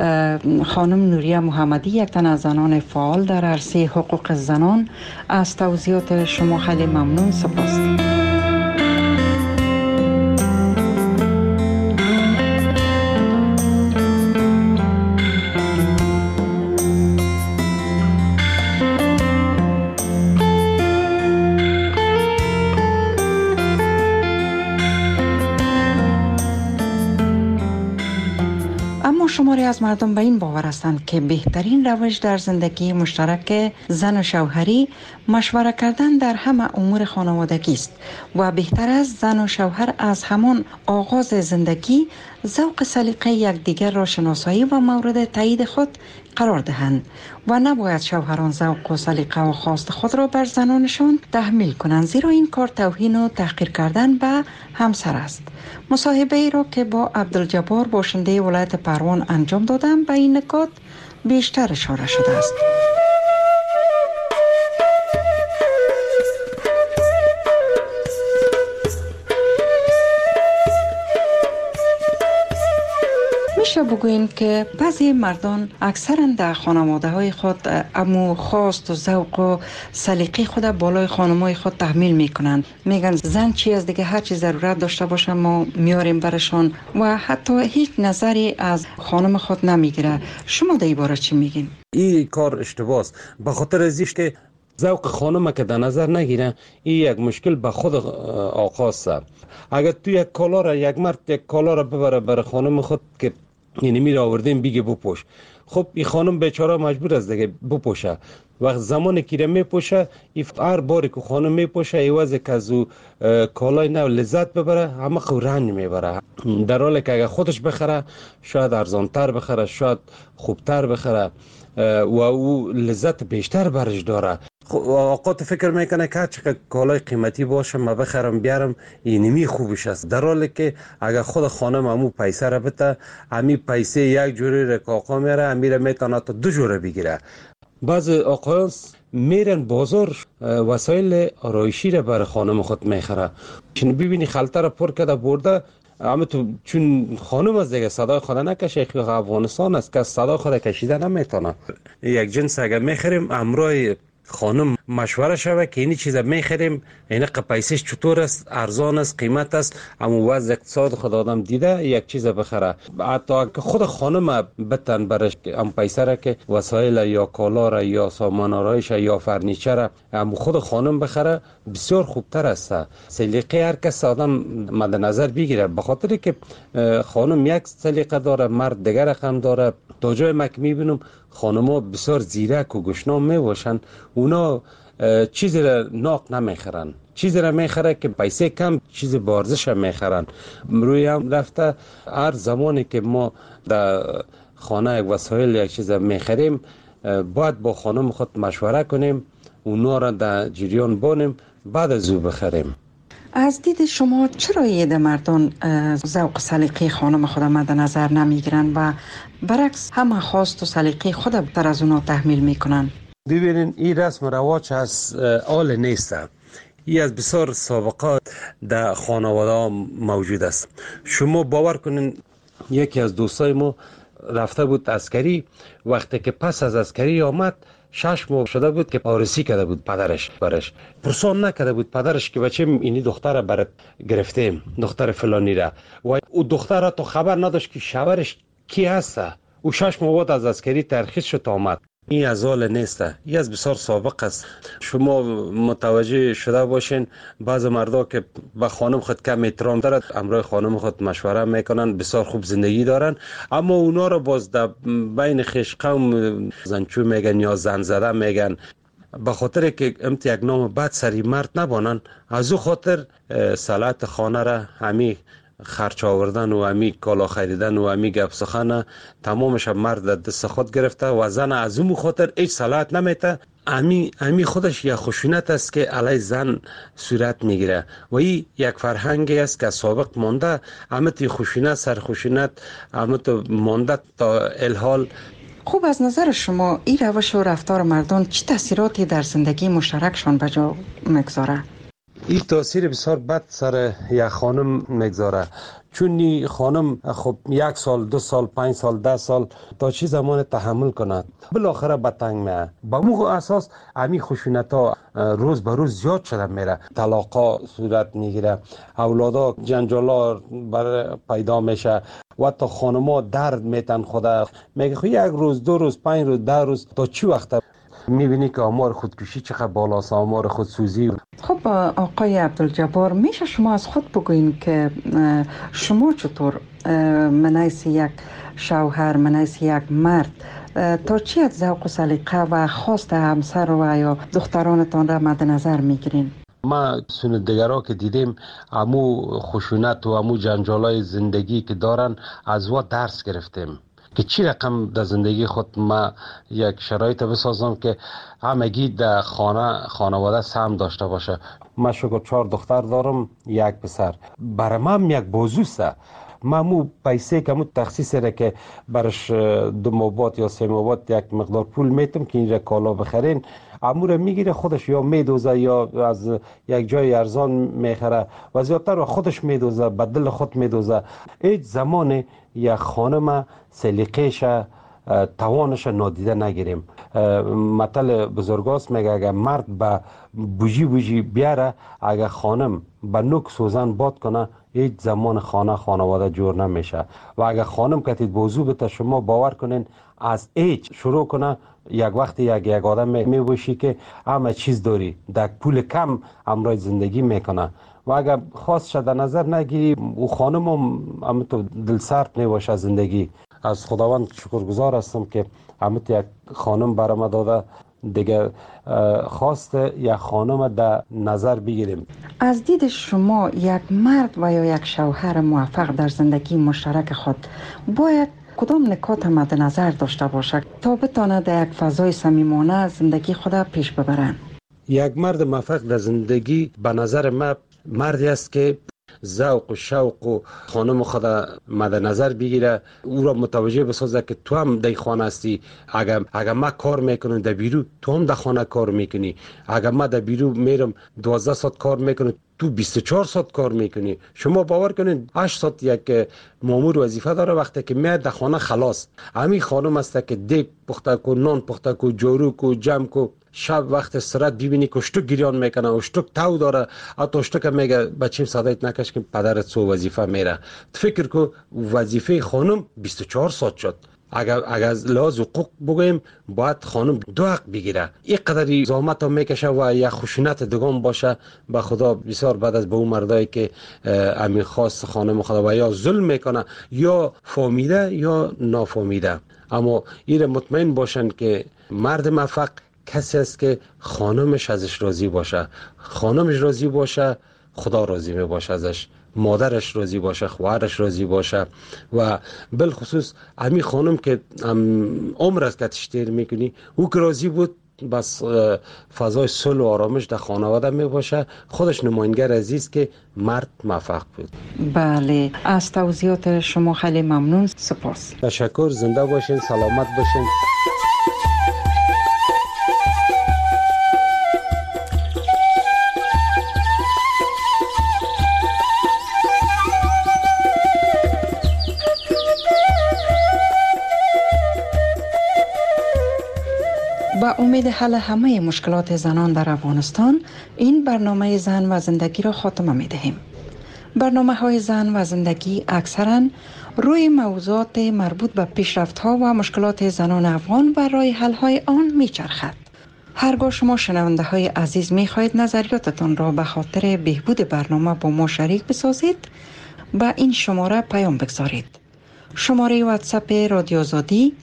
خانم نوریه محمدی، یک تن از زنان فعال در عرصه حقوق زنان، از توضیحات شما خیلی ممنون. سپاس. شماری از مردم به این باور هستند که بهترین روش در زندگی مشترک زن و شوهری مشوره کردن در همه امور خانوادگی است و بهتر است زن و شوهر از همان آغاز زندگی ذوق سلیقه یکدیگر را شناسایی و مورد تایید خود قرار دهند و نباید شوهران ذوق و سلیقه و خواست خود را بر زنانشان تحمیل کنند، زیرا این کار توهین و تحقیر کردن به همسر است. مصاحبه ای را که با عبدالجبار باشنده ولایت پروان انجام دادم به این نکات بیشتر اشاره شده است. میشه بگوییم که بعضی مردان اکثرا در خانواده های خود امو خواست و ذوق و سلیقه خود بالای خانمای خود تحمیل میکنند. میگن زن چی از دیگه، هر چی ضرورت داشته باشه ما میاریم برشان و حتی هیچ نظری از خانم خود نمیگیره. شما در این باره چی میگین؟ این کار اشتباهه است، به خاطر ازیش که ذوق خانم که در نظر نگیره، این یک مشکل به خود آقاست. اگر تو یک کالا را، یک مرد یک کالا را ببره برای خانم خود که یعنی میره آوردیم بیگه بپوش، خب این خانم بیچاره مجبور است دیگه بپوشه. وقت زمانی که میپوشه، هر باری که خانم میپوشه ایوازه که از او کالای نو لذت ببره، همه رنج میبره، در حالی که اگر خودش بخره شاید ارزانتر بخره، شاید خوبتر بخره و او لذت بیشتر برش داره. آقا تو فکر میکنه که چقدر کالای قیمتی باشه ما بخرم بیارم اینمی خوبش است، در حالی که اگر خود خانم همو پیسه را بده، همی پیسه یک جوری را که آقا میره همیره میتونه تا 2 جوره بگیره. بعض آقایان میرن بازار وسایل آرایشی را برای خانم خود میخره، چون ببینی خلطه را پر کرده برده، اما تو چون خانم از دیگه صدای خود نکشه، افغانستان است که صدای خود کشیده نمیتونه. یک جنس اگر میخریم امروی خانم مشوره شوه که این چیزا میخریم این پیسش چطور است، ارزان است، قیمت است، اما وضع اقتصاد خود آدم دیده یک چیز بخره. حتی که خود خانم بتن برش ام پیسه را که وسایل یا کالا را یا سامان آرایش یا فرنیچر ام خود خانم بخره بسیار خوبتر است. سلیقه هر کس آدم مد نظر بگیره، به خاطر که خانم یک سلیقه داره، مرد دیگر رقم داره. تا جای مک میبینم خانم‌ها بسیار زیرک و گشنام میباشن، اونا چیزی را ناق نمیخرن، چیزی را میخره که پیسه کم چیز بارزش هم میخرن. روی هم رفته هر زمانی که ما در خانه یک وسایل یک چیز میخریم باید با خانم خود مشوره کنیم، اونا را در جریان بانیم، بعد از او بخریم. از دید شما چرا ایده مردان ذوق سلیقه خانم خود مد نظر نمیگیرن و برعکس همه خواست و سلیقه خود بیشتر از اونا تحمیل میکنن؟ ببینین این رسم رواج از آل نیست، این از بسیار سابقات در خانواده موجود است. شما باور کنین یکی از دوستای ما رفته بود عسکری، وقتی که پس از عسکری آمد 6 ماه شده بود که آرسی کرده بود پدرش برش، پرسان نکرده بود پدرش که بچه اینی دختر برات گرفتیم، دختر فلانی را، و او دختر تو خبر نداشت که شوهرش کی هست. او 6 ماه بعد از عسکری ترخیص شد آمد. این از حال نیست، این از بسیار سابق است. شما متوجه شده باشین بعض مردا که به خانم خود کم احترام دارد، امروی خانم خود مشوره میکنن، بسیار خوب زندگی دارن، اما اونا رو باز در بین خویش قوم زنچو میگن یا زن زده میگن، به خاطر که امت یک نام بد سری مرد نبانن. از او خاطر صلاحیت خانه را همی خرچ آوردن و همی کالا خریدن و همی گپ سخن تمامش مرد دست خود گرفته و زن از اون خاطر هیچ صلاحیت نمیته. همی خودش یک خشونت است که علی زن صورت میگیره و این یک فرهنگی است که سابق مانده. همت خشونت سر خشونت همت مانده تا الحال. خوب، از نظر شما این روش و رفتار مردان چه تاثیراتی در زندگی مشترکشان به جا میگذاره؟ این تاثیر بسیار بد سر یک خانم میگذاره، چون این خانم خب 1 سال 2 سال 5 سال 10 سال تا چی زمان تحمل کند، بالاخره به تنگ میه. با مو اساس امی خشونت ها روز به روز زیاد شده میره، طلاقا صورت میگیره، اولادا جنجالا پیدا میشه و تا خانما درد میتن خدا میگه خب 1 روز 2 روز 5 روز 10 روز تا چی وقت میبینی که آمار خودکشی چقدر بالاست، آمار خودسوزی. خب آقای عبدالجبار، میشه شما از خود بگوین که شما چطور منیس یک شوهر، منیس یک مرد تا چی از ذوق و سلیقه و خواست همسر و یا دخترانتان را مد نظر میگیرین؟ ما سندگرها که دیدیم امو خشونت و امو جنجالای زندگی که دارن از وا درس گرفتیم که چی رقم در زندگی خود ما یک شرایط بسازم که همگی در خانواده سهم داشته باشه. من شکر 4 دختر دارم 1 پسر، برای من یک بازوسته. من مو پیسه که مو تخصیص را که برش 2 ماه بعد یا 3 ماه بعد یک مقدار پول میتم که اینجا کالا بخرین، امور میگیره خودش یا میدوزه یا از یک جای ارزان میخره و زیادتر خودش میدوزه، به دل خود میدوزه. هیچ زمان یک خانم سلیقه‌ش توانش نادیده نگیریم. مثل بزرگاست میگه اگر مرد به بوجی بیاره، اگر خانم به نوک سوزن باد کنه، هیچ زمان خانواده جور نمیشه. و اگر خانم کتید بوزو بته، شما باور کنین از هیچ شروع کنه، یک وقت یک آدم میبوشی که همه چیز داری، در پول کم امرای زندگی میکنه. و اگر خواست شد نظر نگیری، او خانم هم تو دل سرد میباشه زندگی. از خداوند شکرگزار هستم که همت یک خانم برام داده، دیگه خواست یک خانم در نظر بگیریم. از دید شما یک مرد و یا یک شوهر موفق در زندگی مشترک خود باید کدام نکات مد نظر داشته باشد تا بتانه در یک فضای صمیمانه زندگی خود پیش ببرند؟ یک مرد موفق در زندگی به نظر من مردی است که ذوق و شوق و خانم خود مد نظر بگیره، او را متوجه بسازه که تو هم در خانه هستی. اگر ما کار میکنم در بیرو، تو هم در خانه کار میکنی. اگر ما در بیرو میرم 12 ساعت کار میکنم، تو 24 ساعت کار میکنی. شما باور کنین 8 ساعت یک مامور وظیفه داره، وقتی که میاد در خانه خلاص همین خانم است که دیگ پخته کو، نان پخته کو، جارو کو، جمع کو. شب وقت استراحت ببینی که اشتک گریان میکنه، اشتک تو داره، حتی اشتک میگه بچیم صدایت نکش که پدرت سو وظیفه میره. فکر کو وظیفه خانم 24 ساعت شد. اگر از لحاظ حقوق بگویم باید خانم 2 حق بگیره. این قدری زحمت هم میکشه و یا خشونت دگان باشه. به خدا بسیار بعد از به اون مردایی که امین خواست خانم خدا و یا ظلم میکنه یا فهمیده یا نافهمیده، اما این مطمئن باشن که مرد موفق کسی است که خانمش ازش راضی باشه. خانمش راضی باشه خدا راضی می باشه ازش، مادرش راضی باشه، خواهرش راضی باشه. و بالخصوص همین خانم که عمر است که تشتیر میکنی، او که راضی بود بس فضای صلح و آرامش در خانواده می باشه. خودش نماینگر عزیز که مرد موفق بود. بله، از توضیحات شما خیلی ممنون. سپاس. تشکر. زنده باشین، سلامت باشین. با امید حل همه مشکلات زنان در افغانستان، این برنامه زن و زندگی را خاتمه می دهیم. برنامه های زن و زندگی اکثرا روی موضوعات مربوط به پیشرفت ها و مشکلات زنان افغان و راه حل های آن می چرخد. هرگاه شما شنونده های عزیز می خواهید نظریاتتان را به خاطر بهبود برنامه با ما شریک بسازید، با این شماره پیام بگذارید. شماره واتساپ رادیو آزادی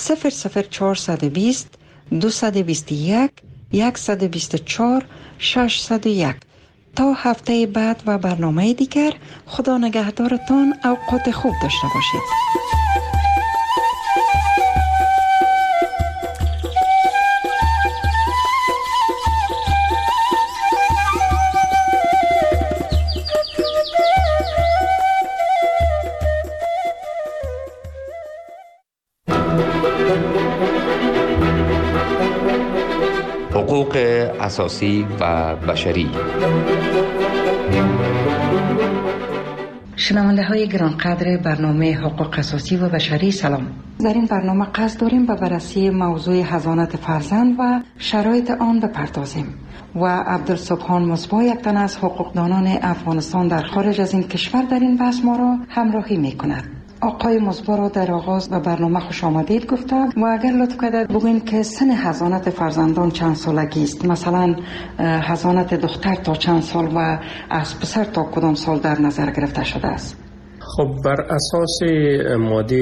00420 221 124 601. تا هفته بعد و برنامه دیگر، خدا نگهدارتان. اوقات خوب داشته باشید. حقوق اساسی و بشری. شنونده های گرانقدر برنامه حقوق اساسی و بشری، سلام. در این برنامه قصد داریم به بررسی موضوع حضانت فرزند و شرایط آن بپردازیم و عبدالسبحان مصباح، یک تن از حقوقدانان افغانستان در خارج از این کشور، در این بحث ما را همراهی می کند. آقای مصباح را در آغاز به برنامه خوش آمدید گفتم و اگر لطف کنید بگوین که سن حضانت فرزندان چند سالگی است؟ مثلا حضانت دختر تا چند سال و از پسر تا کدام سال در نظر گرفته شده است؟ خب بر اساس ماده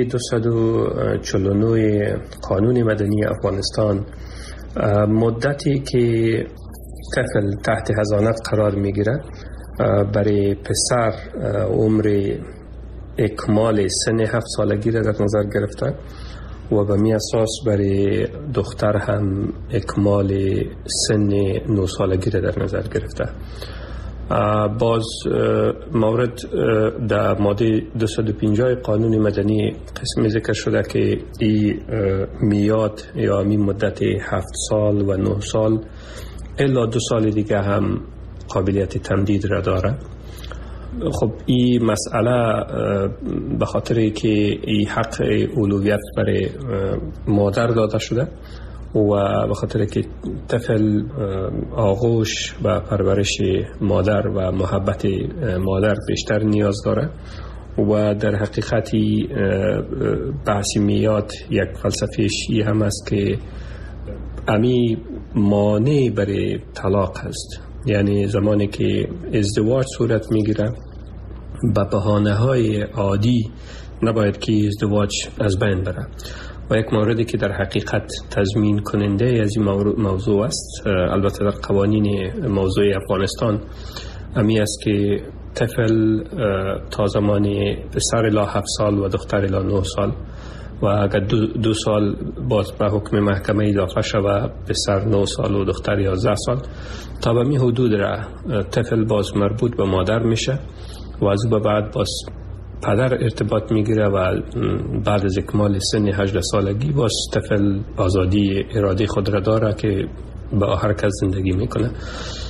249 قانون مدنی افغانستان، مدتی که طفل تحت حضانت قرار میگیره برای پسر عمر اکمال سن 7 سالگی را در نظر گرفته و به می اساس برای دختر هم اکمال سن 9 سالگی را در نظر گرفته. باز مورد در ماده 250 قانون مدنی قسمی ذکر شده که این میاد یا می مدت 7 سال و 9 سال الا 2 سال دیگه هم قابلیت تمدید را داره. خب این مسئله به خاطر که این حق اولویت برای مادر داده شده و به خاطر که طفل آغوش و پرورش مادر و محبت مادر بیشتر نیاز داره و در حقیقتی بحث میاد یک فلسفه‌اش هم است که امی مانع برای طلاق هست. یعنی زمانی که ازدواج صورت میگیره به بهانه‌های عادی نباید که ازدواج از بین بره و یک موردی که در حقیقت تضمین کننده از این موضوع است، البته در قوانین موضوع افغانستان امی است که طفل تا زمانی پسر الی 7 سال و دختر الی 9 سال و اگر 2 سال باز به حکم محکمه اضافه شود پسر 9 سال و دختر 11 سال، تا به می حدود را طفل باز مربوط به مادر میشه و از او به بعد باز پدر ارتباط میگیره و بعد از اکمال سن 18 سالگی باز طفل آزادی ارادی خود را داره که با هر کس زندگی میکنه.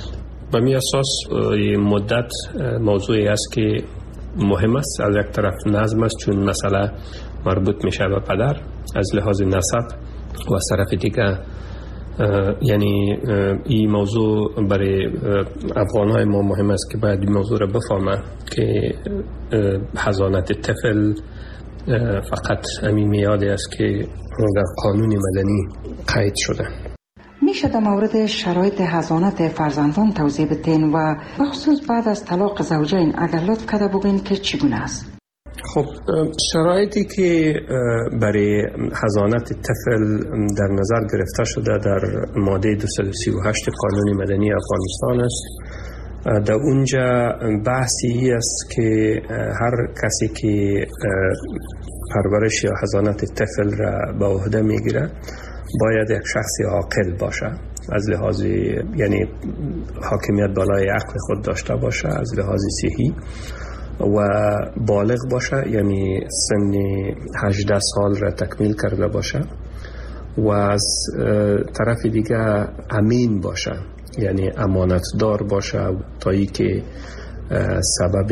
به می اساس مدت موضوعی است که مهم است. از یک طرف نظم است، چون مسئله مربوط میشه به پدر از لحاظ نسب، و از طرف دیگه یعنی این موضوع برای افغانهای ما مهم است که باید این موضوع را بفهمه که حضانت طفل فقط همین میادی است که در قانون مدنی قید شده. میشه در مورد شرایط حضانت فرزندان توضیح بدین و بخصوص بعد از طلاق زوجین اگر لطف کرده بگین که چگونه است؟ خب شرایطی که برای حضانت طفل در نظر گرفته شده در ماده 238 قانون مدنی افغانستان است. در اونجا بحثی است که هر کسی که پرورش یا حضانت طفل را به عهده میگیره باید یک شخص عاقل باشه، از لحاظ یعنی حاکمیت بالای عقل خود داشته باشه، از لحاظ صحی و بالغ باشه، یعنی سن 18 سال را تکمیل کرده باشه و از طرف دیگه امین باشه، یعنی امانتدار باشه تا ای که سبب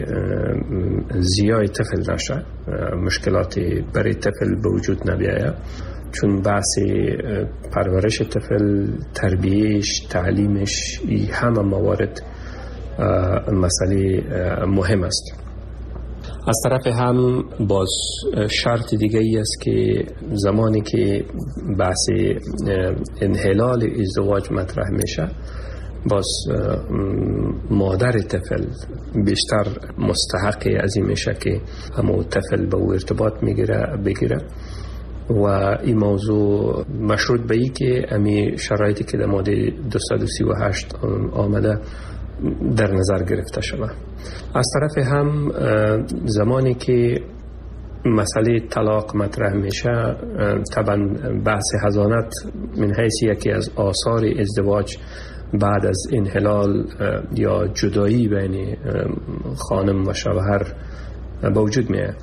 زیای طفل نشه، مشکلات برای طفل به وجود نبیاید، چون بحث پرورش طفل، تربیهش، تعلیمش، همه موارد مسئله مهم است. از طرف هم باز شرط دیگه ای است که زمانی که بحث انحلال ازدواج مطرح میشه، باز مادر طفل بیشتر مستحق از این میشه که همون طفل به او ارتباط بگیره و این موضوع مشروط به ای که امی شرایطی که در ماده 238 آمده در نظر گرفته شده. از طرف هم زمانی که مسئله طلاق مطرح میشه، طبعا بحث حضانت من حیث یکی از آثار ازدواج بعد از انحلال یا جدایی بین خانم و شوهر به وجود میاد،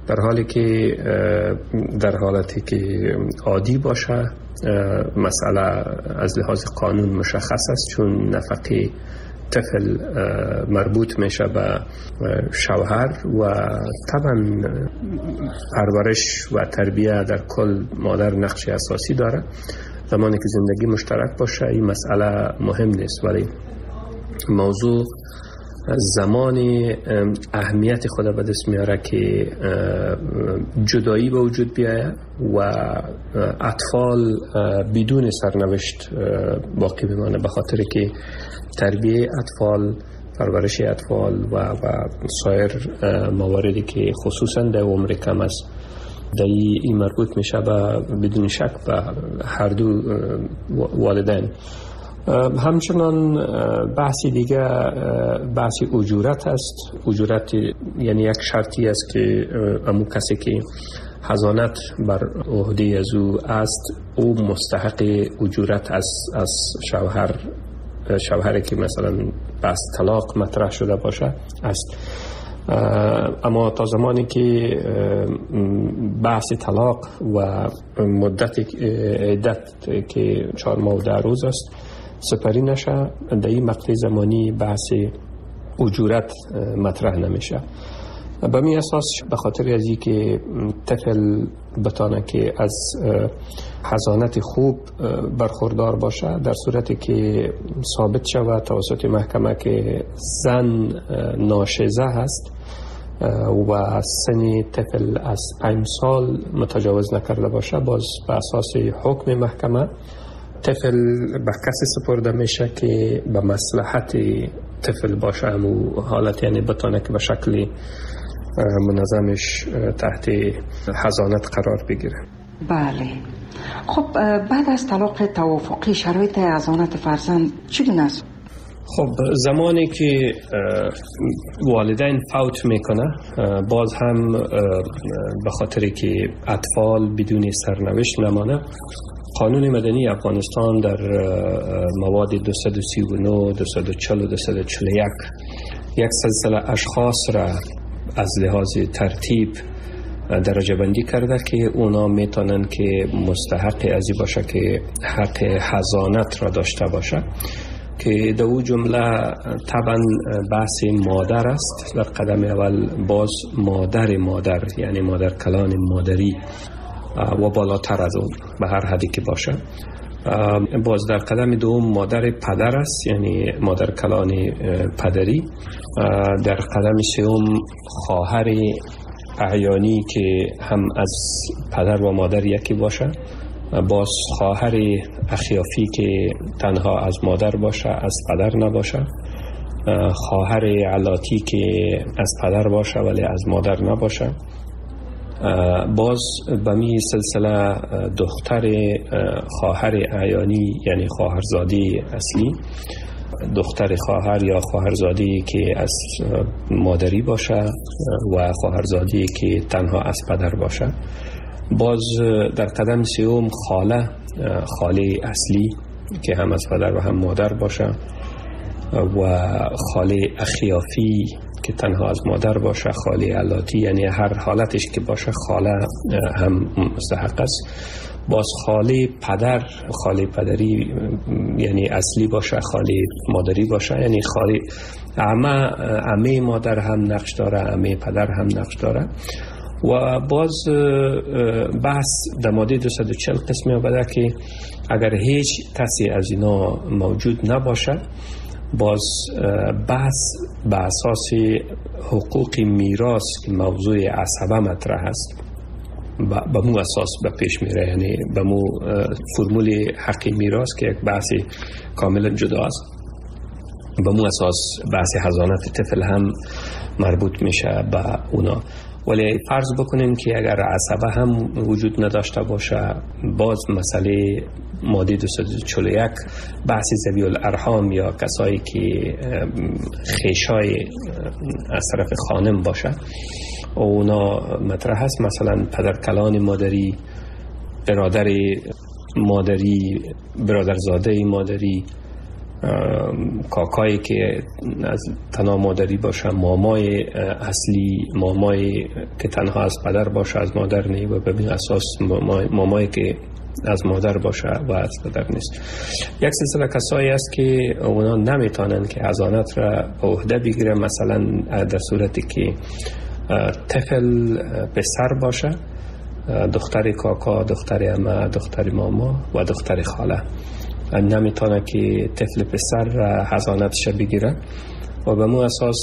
در حالتی که عادی باشه مسئله از لحاظ قانون مشخص است، چون نفقه طفل مربوط میشه به شوهر و طبعا پرورش و تربیه در کل مادر نقش اساسی داره. زمانی که زندگی مشترک باشه این مسئله مهم نیست، ولی موضوع زمانی اهمیت خود به دست میاره که جدایی به وجود بیاید و اطفال بدون سرنوشت باقی بمانه، به خاطر که تربیه اطفال، پرورش اطفال و سایر مواردی که خصوصا در عمر کم است در این مربوط میشه بدون شک به هر دو والدین. همچنان بحثی دیگه بحث اجورت است. اجورت یعنی یک شرطی است که امو کسی که حضانت بر عهده از او است او مستحق اجورت از شوهری که مثلا بحث طلاق مطرح شده باشه است. اما تا زمانی که بحث طلاق و مدت عدت که 4 ماه و 10 روز است سپری نشه، در این مقطع زمانی بحث اجورت مطرح نمیشه. به می اساس به خاطر از اینکه طفل بتانه که از حضانت خوب برخوردار باشه، در صورتی که ثابت شود توسط محکمه که زن ناشزه هست و سن طفل از 5 سال متجاوز نکرده باشه، باز به اساس حکم محکمه طفل به کسی سپرده میشه که به مصلحت طفل باشه، همون حالت یعنی بتانه که به شکل منظمش تحت حضانت قرار بگیره. بله. خب بعد از طلاق توافقی شرایط حضانت فرزند چگونه است؟ خب زمانی که والدین فوت میکنه، باز هم به خاطر که اطفال بدون سرنوشت نمانه، قانون مدنی افغانستان در مواد 239، 240 و 241 یک سلسله اشخاص را از لحاظ ترتیب درجه بندی کرده که اونا میتونن که مستحق ازی باشه که حق حضانت را داشته باشه، که در او جمله طبعا بحث مادر است. در قدم اول باز مادر یعنی مادر کلان مادری و بالاتر از اون به هر حدی که باشه. باز در قدم دوم مادر پدر است یعنی مادر کلان پدری. در قدم سوم خواهر اعیانی که هم از پدر و مادر یکی باشه. باز خواهر اخیافی که تنها از مادر باشه از پدر نباشه. خواهر علاتی که از پدر باشه ولی از مادر نباشه. باز به می سلسله دختر خواهر اعیانی یعنی خواهرزادی اصلی، دختر خواهر یا خواهرزادی که از مادری باشه و خواهرزادی که تنها از پدر باشه. باز در قدم سوم خاله اصلی که هم از پدر و هم مادر باشه و خاله اخیافی که تنها از مادر باشه. خاله علاتی یعنی هر حالتش که باشه خاله هم مستحق است. باز خاله پدری یعنی اصلی باشه، خاله مادری باشه یعنی خاله عمه مادر هم نقش داره، عمه پدر هم نقش داره. و باز بحث در ماده 240 قسمی آمده که اگر هیچ کسی از اینا موجود نباشه باز بحث به اساس حقوق میراث که موضوع عصبه مطرح است به مو اساس به پیش میره، یعنی به مو فرمول حق میراث که یک بحث کاملا جدا است. به مو اساس بحث حضانت طفل هم مربوط میشه به اونا. ولی فرض بکنیم که اگر عصبه هم وجود نداشته باشه باز مسئله ماده 241 بحث ذوی الارحام یا کسایی که خیشای از طرف خانم باشه اونا مطرح هست. مثلا پدر کلان مادری، برادر مادری، برادرزاده مادری، کاکایی که از تنها مادری باشه، مامای اصلی، مامای که تنها از پدر باشه از مادر نه و به اساس مامایی که از مادر باشه و از پدر نیست. یک سلسله کسایی است که اونا نمیتونن که حضانت را به عهده بگیره. مثلا در صورتی که طفل پسر باشه، دختر کاکا، دختر عمه، دختر ماما و دختر خاله نمیتونه که طفل پسر حضانتش بگیره و به مو اساس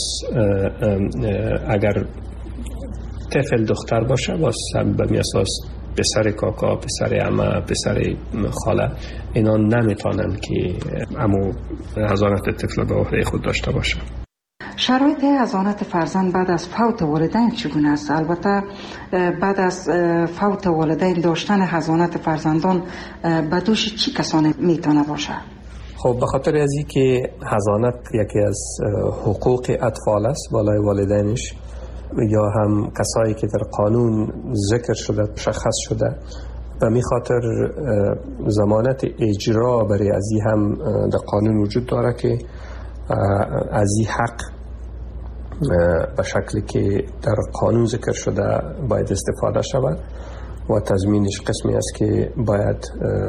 اگر طفل دختر باشه باز به می اساس پسر کاکا، پسر عمه، پسر خاله اینا نمیتونن که امو حضانت طفل به عهده خود داشته باشه. شرایط حضانت فرزند بعد از فوت والدین چگونه است؟ البته بعد از فوت والدین داشتن حضانت فرزندان به دوش چی کسانی میتونه باشه؟ خب به خاطر از این که حضانت یکی از حقوق اطفال است بالای والدینش یا هم کسایی که در قانون ذکر شده مشخص شده و می خاطر ضمانت اجرا برای از این هم در قانون وجود داره که از این حق به شکلی که در قانون ذکر شده باید استفاده شود و تضمینش قسمی است که باید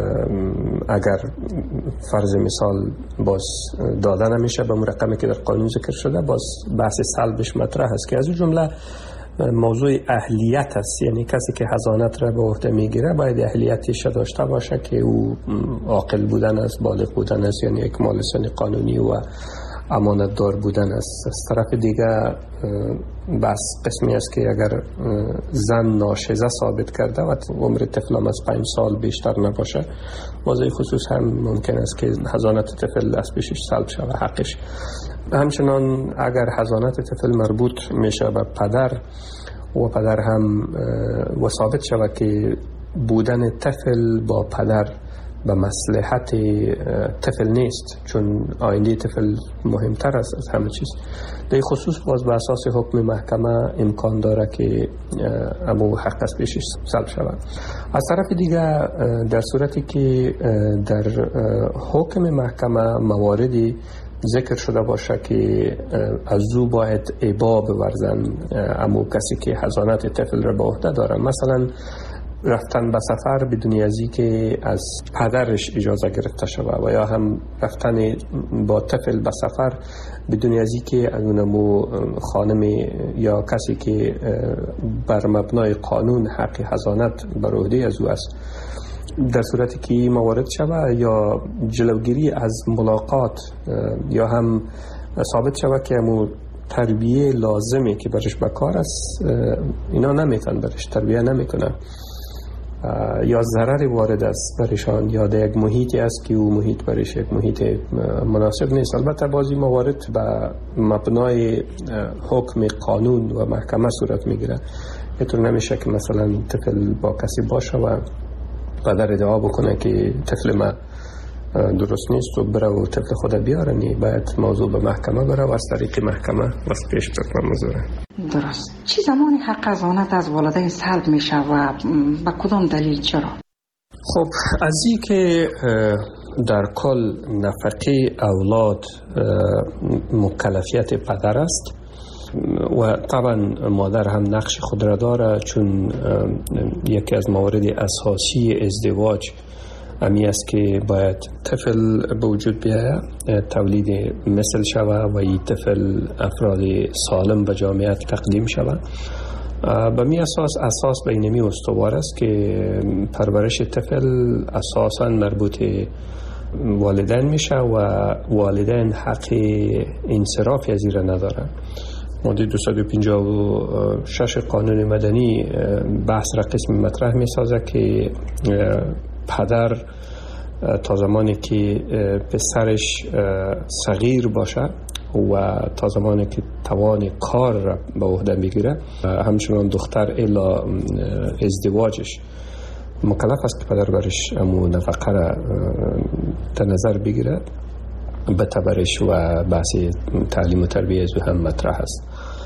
اگر فرض مثال باز داده نمیشه به رقمی که در قانون ذکر شده باز بحث سلبش مطرح است که از اون جمله موضوع اهلیت است. یعنی کسی که حضانت را به عهده میگیره باید اهلیتش داشته باشه که او عاقل بودن است، بالغ بودن است، یعنی یک مال سن قانونی و امانت دار بودن است. از طرف دیگه بس قسمی است که اگر زن ناشزه ثابت کرده و عمر طفل از 5 سال بیشتر نباشه موضوع خصوص هم ممکن است که حضانت طفل از پیشش سلب شود حقش. همچنان اگر حضانت طفل مربوط میشه به پدر و پدر هم و ثابت شود که بودن طفل با پدر به مصلحت طفل نیست چون آینده طفل مهمتر است از همه چیز، در خصوص باز به اساس حکم محکمه امکان داره که امو حق از پیشش سلب شود. از طرف دیگه در صورتی که در حکم محکمه مواردی ذکر شده باشه که از او باید ابا بورزن امو کسی که حضانت طفل را به عهده داره، مثلا رفتن به سفر بدون ازی که از پدرش اجازه گرفته شود و یا هم رفتن با طفل به سفر بدون ازی که از اونمو خانم یا کسی که بر مبنای قانون حق حضانت بر عهده از او است در صورتی که موارد شود یا جلوگیری از ملاقات یا هم ثابت شود که همون تربیه لازمه که برش بکار است اینا نمیتن برش تربیه نمیکنه یا ضرر وارد است برشان یا در یک محیطی است که او محیط برش یک محیط مناسب نیست. البته بعضی موارد به مبنای حکم قانون و محکمه صورت میگیره. اینطور نمیشه که مثلا طفل با کسی باشه و پدر ادعا بکنه که طفل ما درست نیست و بره و طفل خود بیاره. نی باید موضوع به محکمه بره و از طریق محکمه واسه پیش بره موضوع. درست. چی زمانی حق حضانت از والدین سلب میشه و با کدام دلیل چرا؟ خب از این که در کل نفقه اولاد مکلفیت پدر است و طبعا مادر هم نقش خود را داره، چون یکی از موارد اساسی ازدواج امی است که باید طفل به وجود بیاید، تولید مثل شود و این طفل افراد سالم به جامعه تقدیم شود. به می اساس به اینمی استوار است که پرورش طفل اساساً مربوط والدین میشه و والدین حق انصراف از این را ندارن. ماده 256 قانون مدنی بحث را قسم مطرح می سازه که پدر تا زمانی که پسرش صغیر باشه و تا زمانی که توان کار را به عهده بگیره، همچنان دختر الا ازدواجش مکلف است که پدر برش امو نفقه را در نظر بگیره. به تبرش و بحث تعلیم و تربیه از هم مطرح است.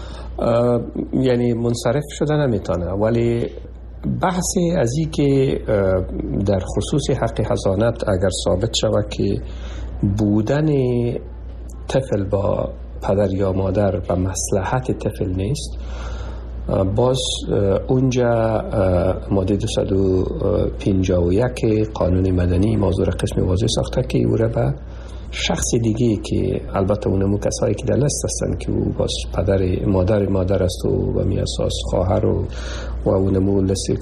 یعنی منصرف شده نمیتونه، ولی بحثی از این که در خصوص حق حضانت اگر ثابت شود که بودن طفل با پدر یا مادر به مصلحت طفل نیست، باز اونجا ماده 251 قانون مدنی موضوع قسم واضح ساخته که او را به شخص دیگه که البته اونمو کسایی که در لست هستن که او باز پدر مادر است و می اساس خواهر و اونمو لستی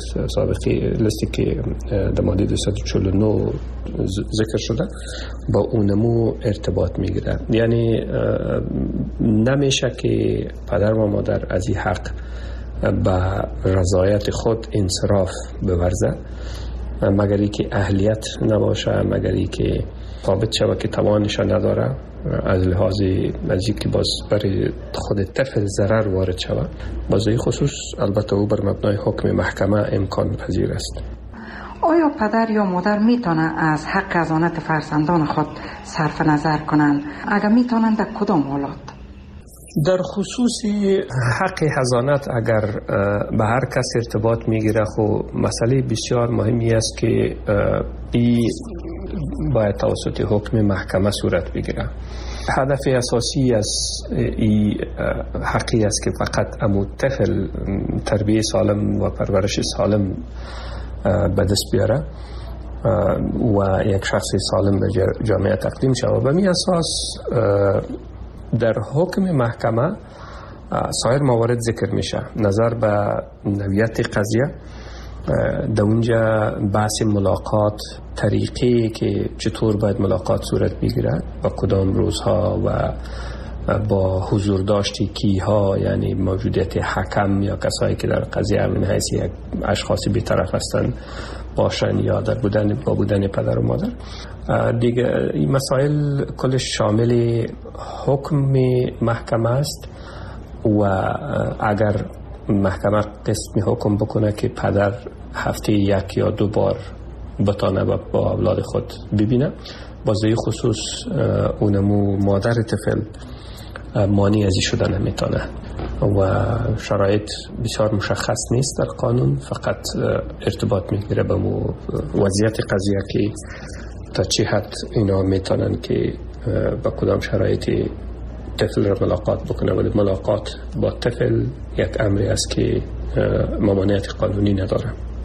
که در ماده 249 ذکر شده با اونمو ارتباط میگیره. یعنی نمیشه که پدر و مادر از این حق به رضایت خود انصراف بورزه مگر ای که اهلیت نباشه، مگر ای که ثابت شود که توانش نداره، از لحاظ از که باز برای خود طفل ضرر وارد شود. باز این خصوص البته او بر مبنای حکم محکمه امکان پذیر است. آیا پدر یا مادر میتونن از حق حضانت فرزندان خود صرف نظر کنند؟ اگر میتونن در کدام حالات؟ در خصوص حق حضانت اگر به هر کس ارتباط میگیره، خب مسئله بسیار مهمی است که این باید توسط حکم محکمه صورت بگیره. هدف اساسی از این حقی است که فقط امو طفل تربیه سالم و پرورش سالم به دست بیاره و یک شخص سالم به جامعه تقدیم شود. به می اساس در حکم محکمه سایر موارد ذکر میشه. نظر به نوعیت قضیه، در اونجا بحث ملاقات، طریقی که چطور باید ملاقات صورت بگیرد و کدام روزها و با حضور داشتی کیها، یعنی موجودیت حکم یا کسایی که در قضیه همین حیث یک اشخاصی بی‌طرف هستند باشن یا در بودن پدر و مادر. دیگه این مسائل کلش شامل حکم محکمه است و اگر محکمه قسم حکم بکنه که پدر هفته 1 یا 2 بار بتانه با اولاد خود ببینه، بازه خصوص اونمو مادر طفل مانی ازی شده نمیتونه و شرایط بسیار مشخص نیست در قانون، فقط ارتباط میگیره به وضعیت قضیه که تا چه حد اینا میتونن که با کدام شرایطی طفل را ملاقات بکنه. ولی ملاقات با طفل یک امری است که ممانعت قانونی نداره.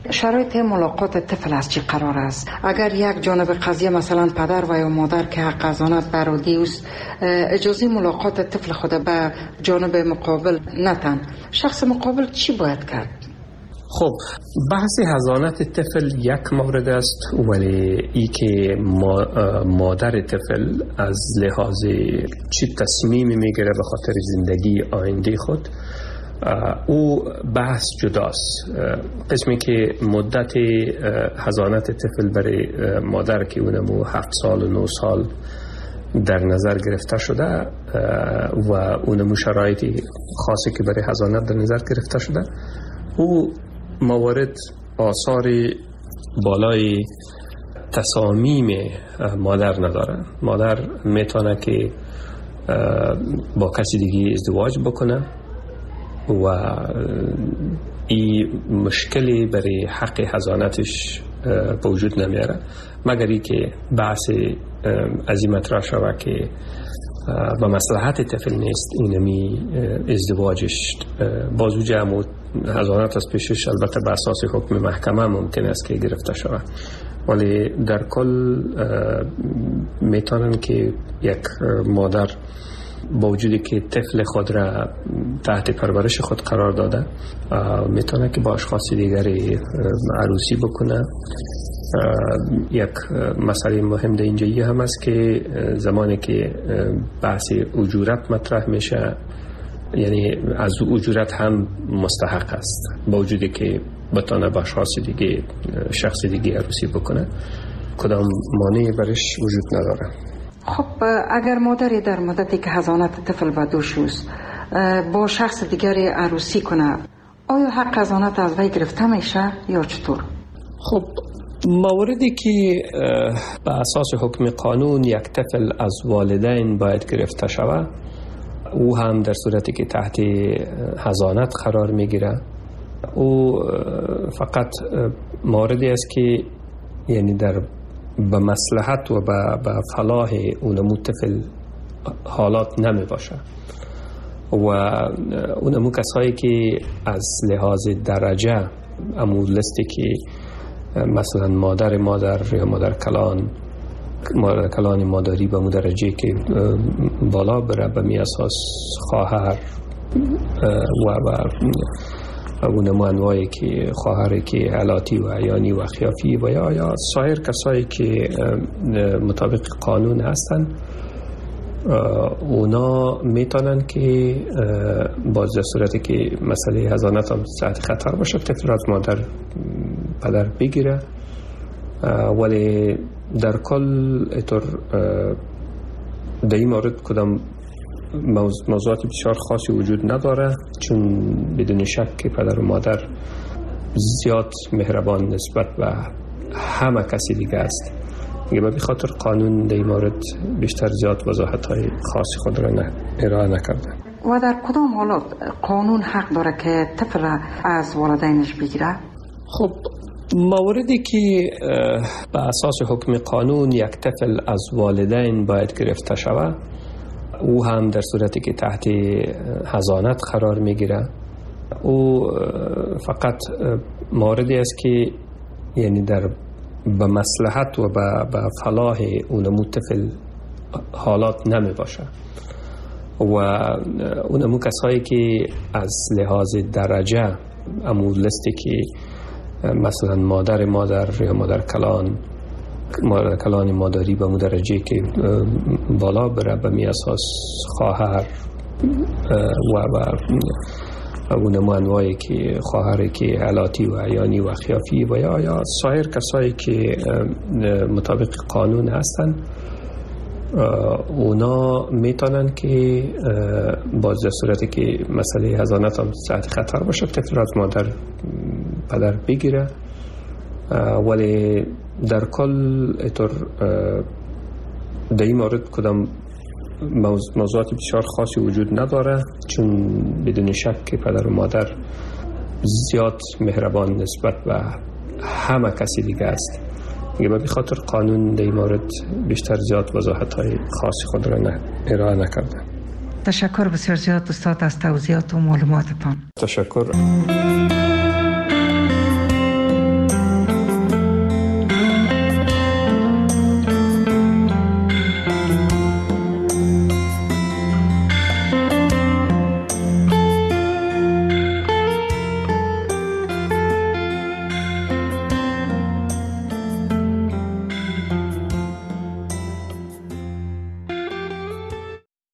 شرایط ملاقات طفل از چی قرار است؟ اگر یک جانب قضیه مثلا پدر و یا مادر که حق ازانت برادی است اجازه ملاقات طفل خود به جانب مقابل نتن، شخص مقابل چی باید کرد؟ خب بحث حضانت طفل یک مورد است، ولی ای که مادر طفل از لحاظ چی تصمیمی میگیره به خاطر زندگی آینده خود، او بحث جداست. قسمی که مدت حضانت طفل برای مادر که اونمو 7 سال و 9 سال در نظر گرفته شده و اونمو شرایط خاصی که برای حضانت در نظر گرفته شده، او موارد آثار بالای تصامیم مادر نداره. مادر میتونه که با کسی دیگه ازدواج بکنه و این مشکلی برای حق حضانتش به وجود نمیاره، مگر ای که بحث از این مطرح شود که و مصلحت طفل نیست اینمی ازدواجش بازو جمع و حضانت از پیشش البته به اساس حکم محکمه ممکن است که گرفته شود، ولی در کل میتونن که یک مادر با وجودی که طفل خود را تحت پرورش خود قرار داده میتونه که با اشخاص دیگری عروسی بکنه. یک مسئله مهم در اینجایی هم است که زمانی که بحث اجورت مطرح میشه، یعنی از اجورت هم مستحق است با وجودی که بتونه با اشخاص دیگه شخص دیگه عروسی بکنه، کدام مانعی برش وجود نداره. خب اگر مادری در مدتی که حضانت طفل به دوش است با شخص دیگری عروسی کنه، آیا حق حضانت از وی گرفته میشه یا چطور؟ خب موردی که به اساس حکم قانون یک طفل از والدین باید گرفته شود، او هم در صورتی که تحت حضانت قرار میگیره، او فقط موردی است که یعنی در به مصلحت و به فلاح اونمو طفل حالات نمی باشه و اونمو کسایی که از لحاظ درجه امو لستی که مثلا مادر یا مادر کلان مادری به درجه که بالا بره، به می اساس خواهر و اونمو انواعی که خواهری که علاتی و عیانی و خیافی و یا سایر کسایی که مطابق قانون هستن، اونا میتونن که باز در صورتی که مسئله حضانت هم تحت خطر باشه طفل از مادر پدر بگیره، ولی در کل اطور در این مورد کدام موضوعات بسیار خاصی وجود نداره، چون بدون شک که پدر و مادر زیاد مهربان نسبت به همه کسی دیگه است. به خاطر قانون در این مورد بیشتر زیاد وضاحت‌های خاصی خود را ارائه نکرده. و در کدام حالات قانون حق داره که طفل از والدینش بگیره؟ خب موردی که به اساس حکم قانون یک طفل از والدین باید گرفته شود، او هم در صورتی که تحت حضانت قرار میگیره، او فقط موردی است که یعنی در به مصلحت و به فلاح اونمو طفل حالات نمی باشه و اونمو کسایی که از لحاظ درجه امو لستی که مثلا مادر یا مادر کلان مادری به درجه که بالا بره، به می اساس خواهر و اونمو انواعی که خواهری که علاتی و عیانی و خیافی و یا سایر کسایی که مطابق قانون هستن، اونا میتونن که باز در صورتی که مسئله حضانت هم تحت خطر باشه طفل از مادر پدر بگیره، ولی در کل اطور در این مورد کدام موضوعات بسیار خاصی وجود نداره، چون بدون شک که پدر و مادر زیاد مهربان نسبت به همه کسی دیگه است. به خاطر قانون در این مورد بیشتر زیاد وضاحت‌های خاصی خود را ارائه نکرده. تشکر بسیار زیاد استاد از توضیحات و معلوماتتان. تشکر.